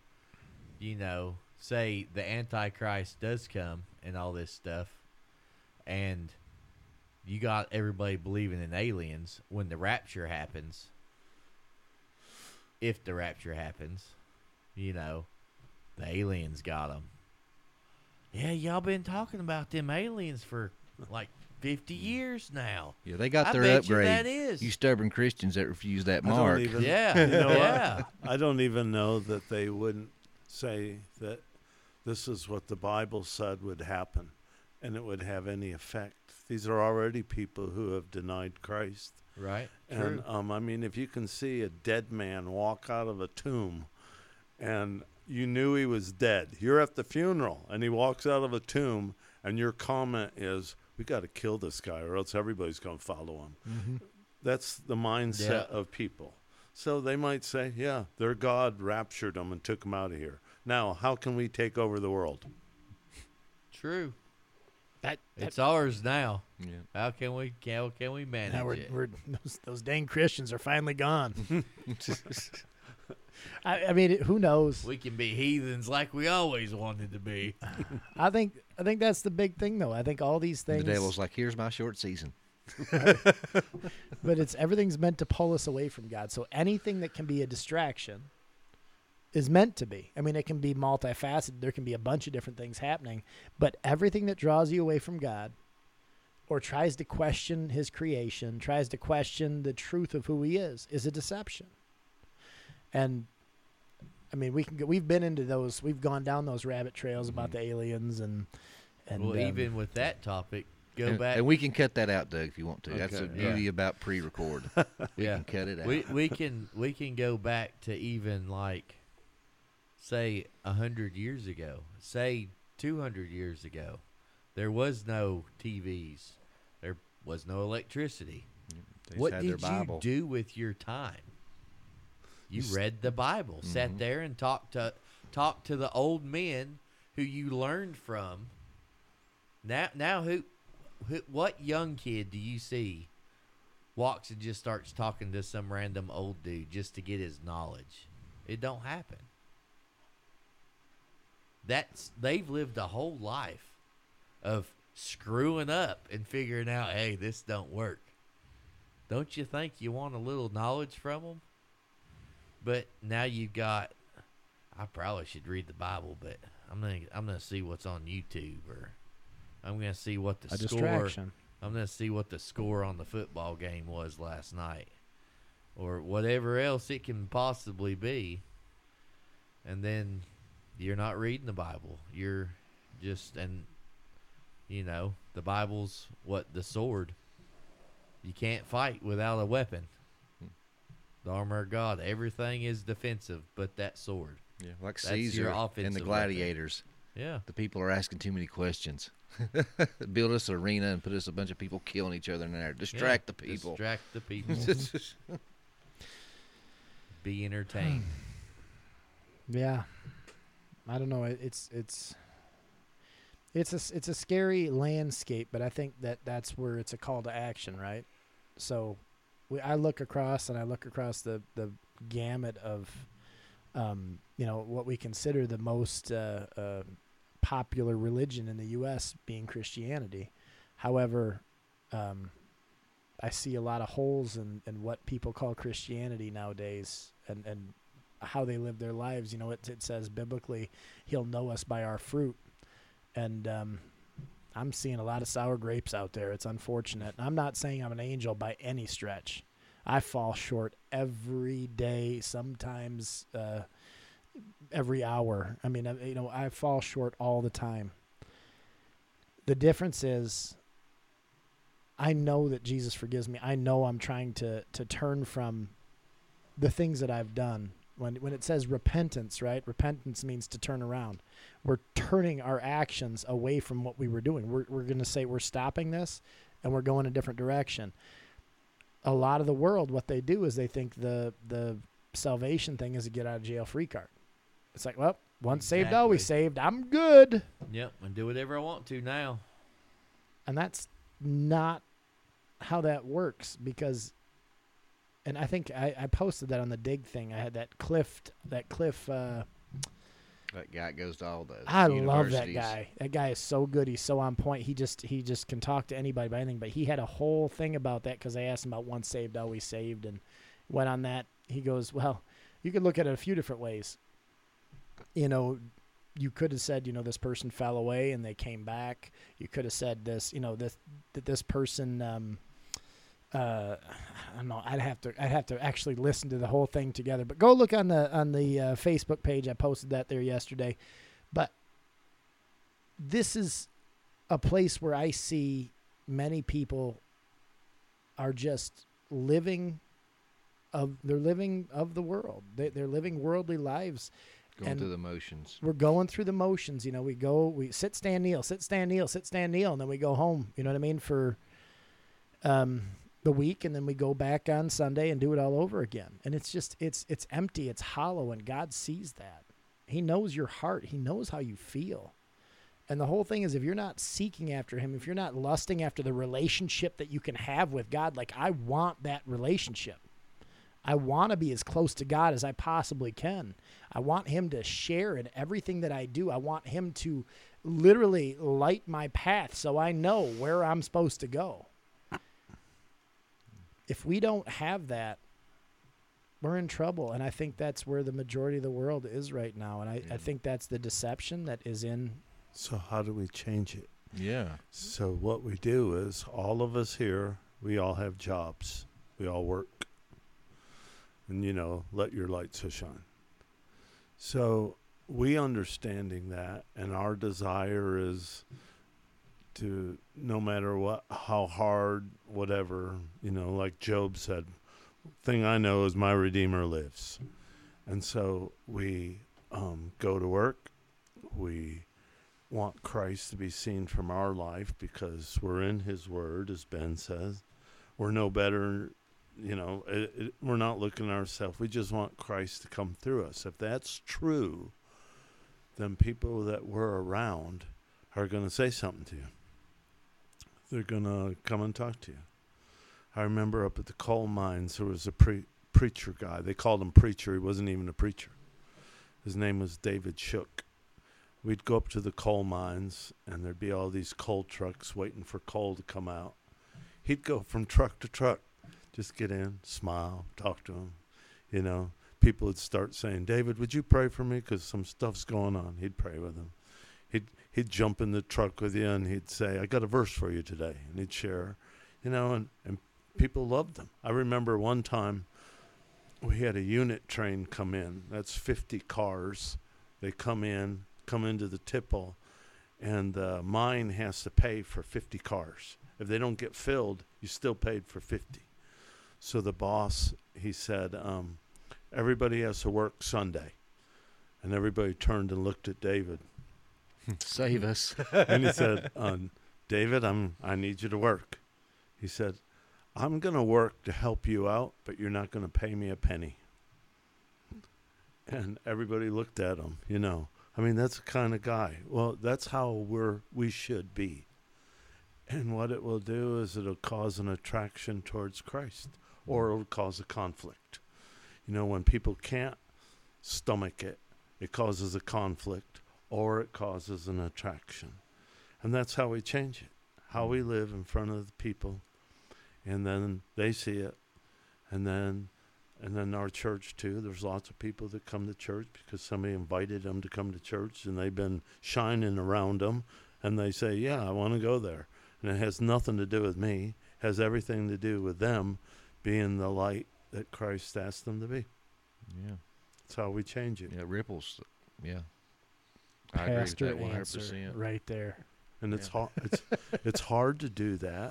say the Antichrist does come and all this stuff, and you got everybody believing in aliens. When the rapture happens, if the rapture happens, the aliens got them. Yeah, y'all been talking about them aliens for like 50 years now. Yeah, they got I their bet upgrade. You that is. You stubborn Christians that refuse that I don't mark. even- Yeah, You know what? yeah. I don't even know that they wouldn't say that this is what the Bible said would happen and it would have any effect. These are already people who have denied Christ. Right. And if you can see a dead man walk out of a tomb and you knew he was dead, you're at the funeral and he walks out of a tomb and your comment is, we got to kill this guy or else everybody's going to follow him. Mm-hmm. That's the mindset of people. So they might say, yeah, their God raptured them and took them out of here. Now, how can we take over the world? True. That It's ours now. Yeah. How can we manage now it? those dang Christians are finally gone. I mean, who knows? We can be heathens like we always wanted to be. I think that's the big thing, though. I think all these things. The devil's like, here's my short season. But it's everything's meant to pull us away from God. So anything that can be a distraction is meant to be. I mean, it can be multifaceted. There can be a bunch of different things happening, but everything that draws you away from God or tries to question his creation, tries to question the truth of who he is a deception. And I mean, we've been into those, we've gone down those rabbit trails about the aliens and well, even with that topic, go back. And we can cut that out, Doug, if you want to. Okay, That's the yeah. beauty about pre-record. We can cut it out. we can go back to even like, say 100 years ago, say 200 years ago. There was no TVs. There was no electricity. They What had did their Bible. you do with your time? You read the Bible, sat there and talked to the old men who you learned from. Now who what young kid do you see walks and just starts talking to some random old dude just to get his knowledge? It don't happen. They've lived a whole life of screwing up and figuring out, hey, this don't work. Don't you think you want a little knowledge from them? But now you've got, I probably should read the Bible, but I'm gonna see what's on YouTube, or I'm gonna see what the distraction. I'm gonna see what the score on the football game was last night, or whatever else it can possibly be. And then you're not reading the Bible. You're just, and you know, the Bible's the sword. You can't fight without a weapon. The armor of God, everything is defensive, but that sword. Yeah, like That's Caesar your and offensive the weapon. gladiators. Yeah. The people are asking too many questions. Build us an arena and put us a bunch of people killing each other in there. Distract the people. Distract the people. Be entertained. Yeah, I don't know. It's a scary landscape, but I think that's where it's a call to action, right? So, I look across the gamut of, what we consider the most popular religion in the U.S. being Christianity. However, I see a lot of holes in what people call Christianity nowadays, and how they live their lives. You know, it says biblically, he'll know us by our fruit. And I'm seeing a lot of sour grapes out there. It's unfortunate. I'm not saying I'm an angel by any stretch. I fall short every day, sometimes every hour. I mean, I fall short all the time. The difference is I know that Jesus forgives me. I know I'm trying to turn from the things that I've done. When it says repentance, right? Repentance means to turn around. We're turning our actions away from what we were doing. We're going to say we're stopping this and we're going a different direction. A lot of the world, what they do is they think the salvation thing is a get out of jail free card. It's like, well, once saved, always saved. I'm good. Yep, and do whatever I want to now. And that's not how that works, because, and I think I posted that on the Dig thing. I had that Cliff. That guy goes to all those. I love that universities. guy. That guy is so good. He's so on point. He just can talk to anybody about anything. But he had a whole thing about that because I asked him about once saved, always saved, and went on that. He goes, well, you could look at it a few different ways. You know, you could have said, this person fell away and they came back. You could have said this, this person. I don't know. I'd have to actually listen to the whole thing together. But go look on the Facebook page. I posted that there yesterday. But this is a place where I see many people are just living of the world. They're living worldly lives. Going through the motions. We're going through the motions. We sit, stand, kneel, sit, stand, kneel, sit, stand, kneel, and then we go home. You know what I mean? For the week, and then we go back on Sunday and do it all over again. And it's just it's empty, it's hollow, and God sees that. He knows your heart. He knows how you feel. And the whole thing is, if you're not seeking after him, if you're not lusting after the relationship that you can have with God, like I want that relationship. I want to be as close to God as I possibly can. I want him to share in everything that I do. I want him to literally light my path so I know where I'm supposed to go. if we don't have that, we're in trouble. And I think that's where the majority of the world is right now. And I think that's the deception that is in. So how do we change it? Yeah. So what we do is all of us here, we all have jobs. We all work. And, let your light so shine. So we understanding that, and our desire is to, no matter what, how hard, whatever, like Job said, thing I know is my Redeemer lives. And so we go to work. We want Christ to be seen from our life because we're in his word, as Ben says. We're no better, we're not looking at ourselves. We just want Christ to come through us. If that's true, then people that we're around are going to say something to you. They're going to come and talk to you. I remember up at the coal mines, there was a preacher guy. They called him preacher. He wasn't even a preacher. His name was David Shook. We'd go up to the coal mines, and there'd be all these coal trucks waiting for coal to come out. He'd go from truck to truck, just get in, smile, talk to him. People would start saying, David, would you pray for me? Because some stuff's going on. He'd pray with them. He'd jump in the truck with you, and he'd say, I got a verse for you today. And he'd share, and people loved him. I remember one time we had a unit train come in. That's 50 cars. They come into the tipple, and the mine has to pay for 50 cars. If they don't get filled, you still paid for 50. So the boss, he said, everybody has to work Sunday. And everybody turned and looked at David. Save us. And he said, David, I need you to work. He said, I'm going to work to help you out, but you're not going to pay me a penny. And everybody looked at him, that's the kind of guy. Well, that's how we should be. And what it will do is it'll cause an attraction towards Christ, or it'll cause a conflict. When people can't stomach it, it causes a conflict, or it causes an attraction. And that's how we change it, how we live in front of the people. And then they see it. And then our church, too. There's lots of people that come to church because somebody invited them to come to church, and they've been shining around them. And they say, yeah, I want to go there. And it has nothing to do with me. It has everything to do with them being the light that Christ asked them to be. Yeah. That's how we change it. Yeah, ripples. Yeah. Pastor I agree with that answer 100%. right there. And it's hard. It's hard to do that.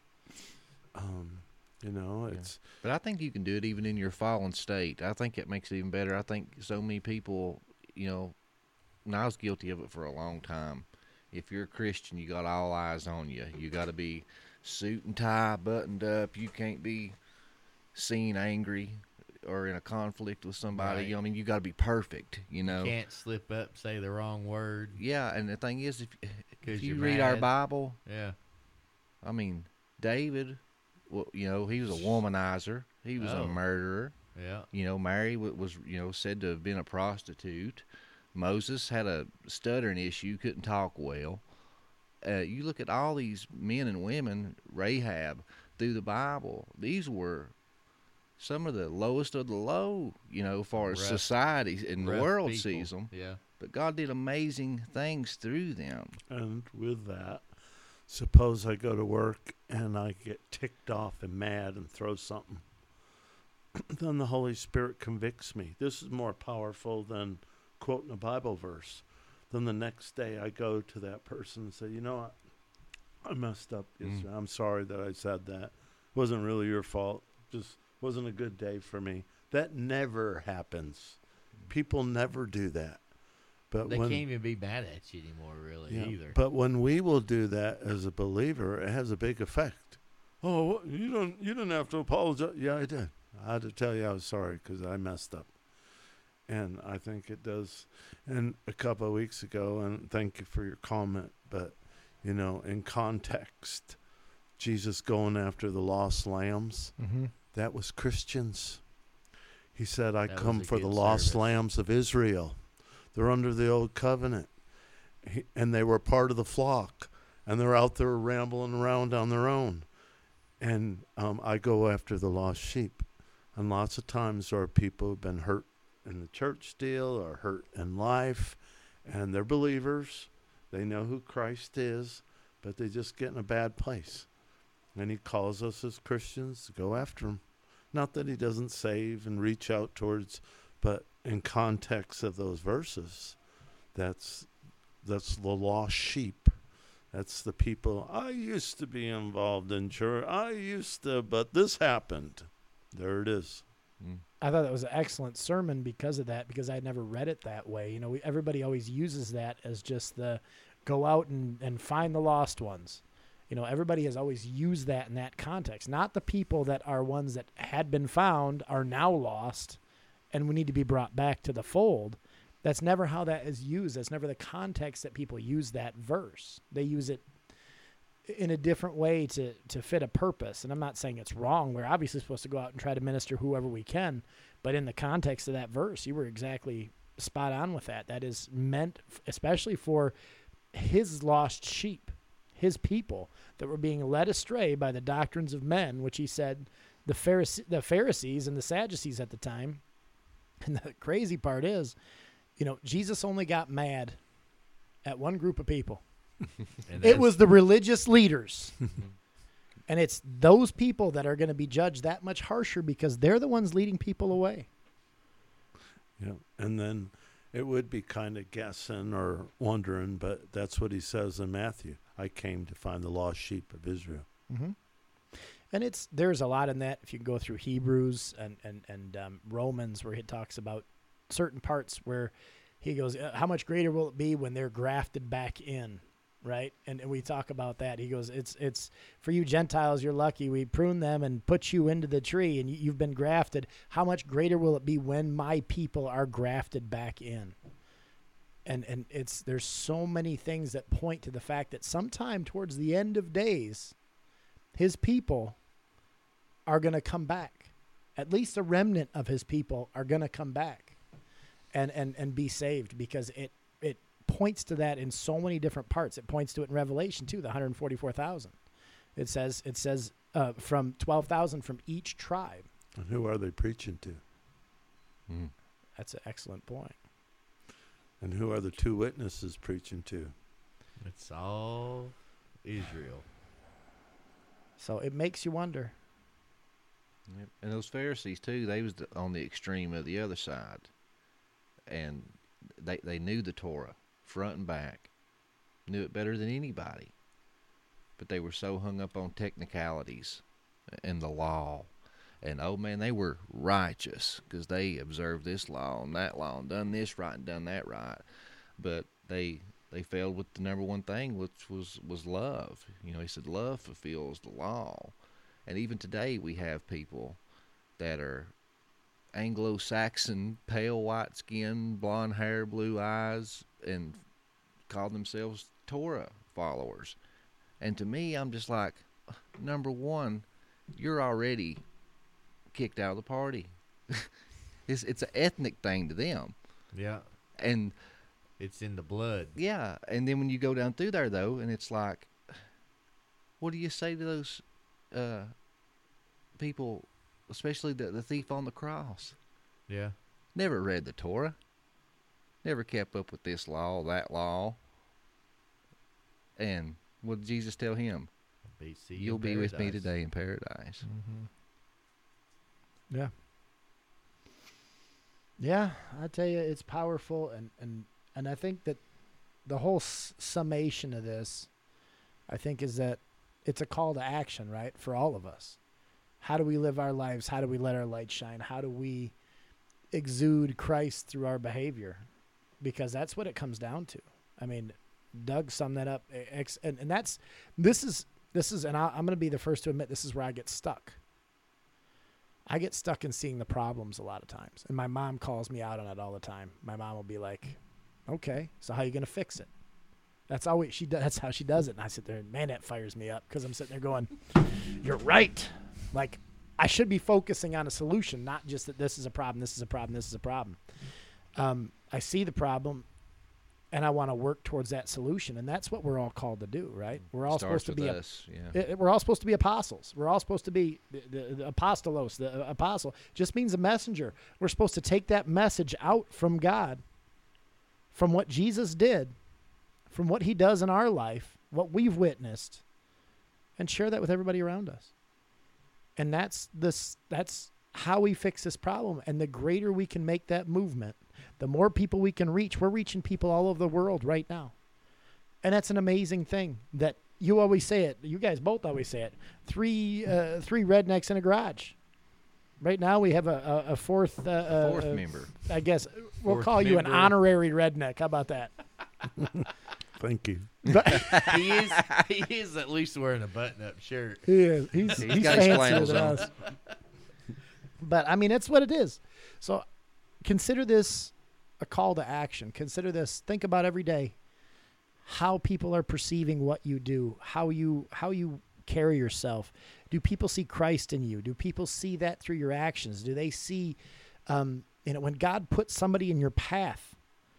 It's. But I think you can do it even in your fallen state. I think it makes it even better. I think so many people, and I was guilty of it for a long time. If you're a Christian, you got all eyes on you. You got to be suit and tie, buttoned up. You can't be seen angry or in a conflict with somebody. Right. You got to be perfect. You can't slip up, say the wrong word. Yeah, and the thing is, if you you're read our mad. Bible, Yeah. David, well, he was a womanizer. He was a Oh. murderer. Yeah. Mary was, said to have been a prostitute. Moses had a stuttering issue, couldn't talk well. You look at all these men and women, Rahab, through the Bible, these were some of the lowest of the low, as far as Rough- society and the rough world people. sees them. Yeah. But God did amazing things through them. And with that, suppose I go to work and I get ticked off and mad and throw something. Then the Holy Spirit convicts me. This is more powerful than quoting a Bible verse. Then the next day I go to that person and say, what? I messed up yesterday. I'm sorry that I said that. It wasn't really your fault. Just wasn't a good day for me. That never happens. People never do that. But They can't even be mad at you anymore, really, either. But when we will do that as a believer, it has a big effect. Oh, you didn't have to apologize. Yeah, I did. I had to tell you I was sorry because I messed up. And I think it does. And a couple of weeks ago, and thank you for your comment, but, in context, Jesus going after the lost lambs, that was Christians. He said, I That come was a for the good lost service. lambs of Israel. They're under the old covenant. And they were part of the flock. And they're out there rambling around on their own. And I go after the lost sheep. And lots of times there are people who've been hurt in the church still or hurt in life, and they're believers. They know who Christ is, but they just get in a bad place. And he calls us as Christians to go after them. Not that he doesn't save and reach out towards, but in context of those verses, that's the lost sheep. That's the people, I used to be involved in church. But this happened. There it is. I thought that was an excellent sermon because of that, because I'd never read it that way. You know, everybody always uses that as just the go out and find the lost ones. You know, everybody has always used that in that context. Not the people that are ones that had been found are now lost and we need to be brought back to the fold. That's never how that is used. That's never the context that people use that verse. They use it in a different way to fit a purpose. And I'm not saying it's wrong. We're obviously supposed to go out and try to minister whoever we can. But in the context of that verse, you were exactly spot on with that. That is meant especially for his lost sheep, his people that were being led astray by the doctrines of men, which he said the Pharisees and the Sadducees at the time. And the crazy part is, you know, Jesus only got mad at one group of people. It was the religious leaders. And it's those people that are going to be judged that much harsher because they're the ones leading people away. Yeah, and then it would be kind of guessing or wondering, but that's what he says in Matthew. I came to find the lost sheep of Israel. Mm-hmm. And there's a lot in that. If you go through Hebrews and Romans, where he talks about certain parts where he goes, how much greater will it be when they're grafted back in, right? And we talk about that. He goes, it's for you Gentiles, you're lucky. We prune them and put you into the tree, and you've been grafted. How much greater will it be when my people are grafted back in? And there's so many things that point to the fact that sometime towards the end of days, his people are going to come back. At least a remnant of his people are going to come back and be saved, because it points to that in so many different parts. It points to it in Revelation too, the 144,000. It says from 12,000 from each tribe. And who are they preaching to? That's an excellent point. And who are the two witnesses preaching to? It's all Israel. So it makes you wonder. Yep. And those Pharisees too, they was on the extreme of the other side, and they knew the Torah front and back, knew it better than anybody, but they were so hung up on technicalities and the law, and oh man, they were righteous because they observed this law and that law and done this right and done that right, but they failed with the number one thing, which was love. You know, he said love fulfills the law. And even today we have people that are Anglo-Saxon, pale white skin, blonde hair, blue eyes, and call themselves Torah followers. And to me, I'm just like, number one, you're already kicked out of the party. It's an ethnic thing to them. Yeah. And it's in the blood. Yeah. And then when you go down through there, though, and it's like, what do you say to those people, especially the thief on the cross? Yeah. Never read the Torah. Never kept up with this law, that law. And what did Jesus tell him? You'll be with me today in paradise. Mm-hmm. Yeah. Yeah, I tell you, it's powerful, and I think that the whole summation of this, I think, is that it's a call to action, right, for all of us. How do we live our lives? How do we let our light shine? How do we exude Christ through our behavior? Because that's what it comes down to. I mean, Doug summed that up, and this is, and I'm going to be the first to admit, this is where I get stuck. I get stuck in seeing the problems a lot of times, and my mom calls me out on it all the time. My mom will be like, "Okay, so how are you going to fix it?" That's how she does it, and I sit there and man, that fires me up because I'm sitting there going, "You're right." Like, I should be focusing on a solution, not just that this is a problem, this is a problem, this is a problem. I see the problem, and I want to work towards that solution. And that's what we're all called to do, right? We're all Starts supposed to with be us. Yeah. we're all supposed to be apostles. We're all supposed to be the apostolos. The apostle just means a messenger. We're supposed to take that message out from God, from what Jesus did, from what he does in our life, what we've witnessed, and share that with everybody around us. And that's how we fix this problem. And the greater we can make that movement, the more people we can reach. We're reaching people all over the world right now. And that's an amazing thing that you always say it. You guys both always say it. Three rednecks in a garage. Right now we have a fourth member. I guess we'll Fourth call you an member. honorary redneck. How about that? Thank you. But he is at least wearing a button-up shirt. he is. He's got his fancier flannels than on. us. But I mean, it's what it is. So consider this a call to action. Consider this. Think about every day how people are perceiving what you do, how you carry yourself. Do people see Christ in you? Do people see that through your actions? Do they see, when God puts somebody in your path,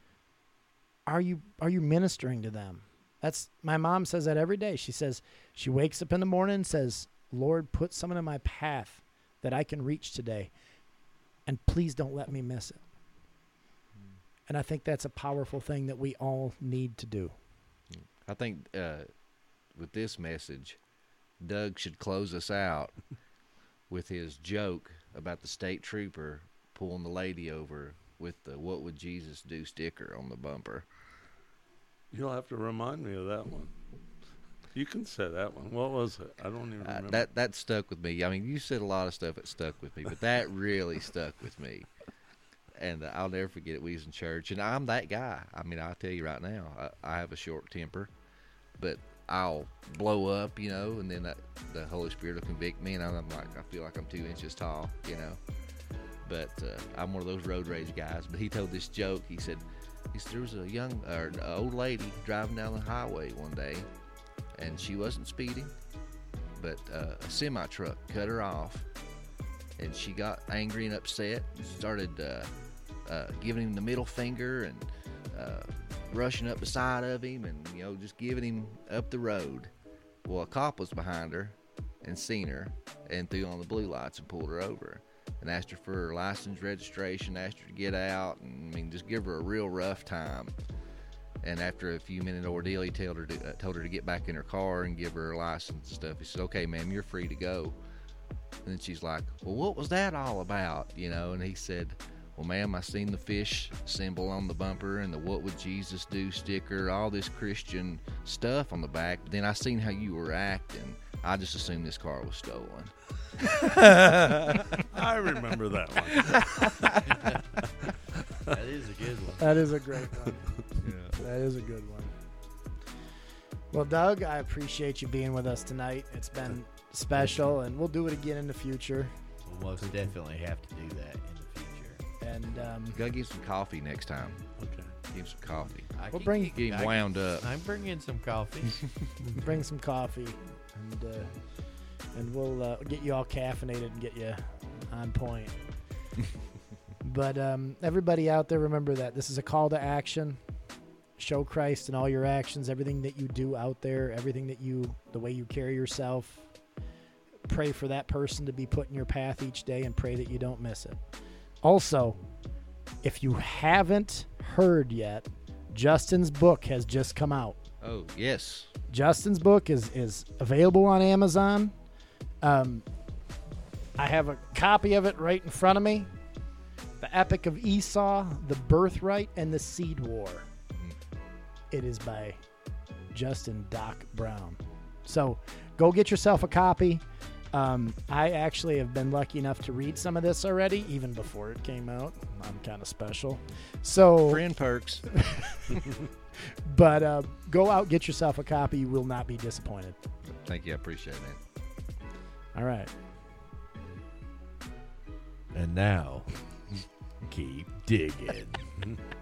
are you ministering to them? That's my mom says that every day. She says she wakes up in the morning and says, Lord, put someone in my path that I can reach today, and please don't let me miss it. And I think that's a powerful thing that we all need to do. I think with this message, Doug should close us out with his joke about the state trooper pulling the lady over with the "What would Jesus do" sticker on the bumper. You'll have to remind me of that one. You can say that one. What was it? I don't even remember. That stuck with me. I mean, you said a lot of stuff that stuck with me, but that really stuck with me. And I'll never forget it. We was in church, and I'm that guy. I mean, I'll tell you right now, I have a short temper, but I'll blow up, and then the Holy Spirit will convict me, and I feel like I'm 2 inches tall, But I'm one of those road rage guys. But he told this joke. He said there was an old lady driving down the highway one day, and she wasn't speeding, but a semi truck cut her off, and she got angry and upset and started giving him the middle finger and rushing up the side of him and just giving him up the road. Well, a cop was behind her and seen her and threw on the blue lights and pulled her over and asked her for her license, registration, asked her to get out, and just give her a real rough time. And after a few minute ordeal, he told her to get back in her car and give her her license and stuff. He said, "Okay, ma'am, you're free to go." And then she's like, "Well, what was that all about?" And he said, "Well, ma'am, I seen the fish symbol on the bumper and the 'What would Jesus do' sticker, all this Christian stuff on the back. But then I seen how you were acting. I just assumed this car was stolen." I remember that one. That is a good one. That is a great one. That is a good one. Well, Doug, I appreciate you being with us tonight. It's been special, and we'll do it again in the future. We'll most definitely have to do that in the future. And Gotta get some coffee next time. Okay. Give him some coffee. We'll bring- Get him wound up. I'm bringing some coffee. bring some coffee, and we'll get you all caffeinated and get you on point. But everybody out there, remember that this is a call to action. Show Christ in all your actions, everything that you do out there, the way you carry yourself. Pray for that person to be put in your path each day, and pray that you don't miss it. Also, if you haven't heard yet, Justin's book has just come out. Oh, yes. Justin's book is available on Amazon. I have a copy of it right in front of me. The Epic of Esau, The Birthright, and the Seed War. It is by Justin Doc Brown. So go get yourself a copy. I actually have been lucky enough to read some of this already, even before it came out. I'm kind of special. So, Friend perks. but go out, get yourself a copy. You will not be disappointed. Thank you. I appreciate it, man. All right. And now, keep digging.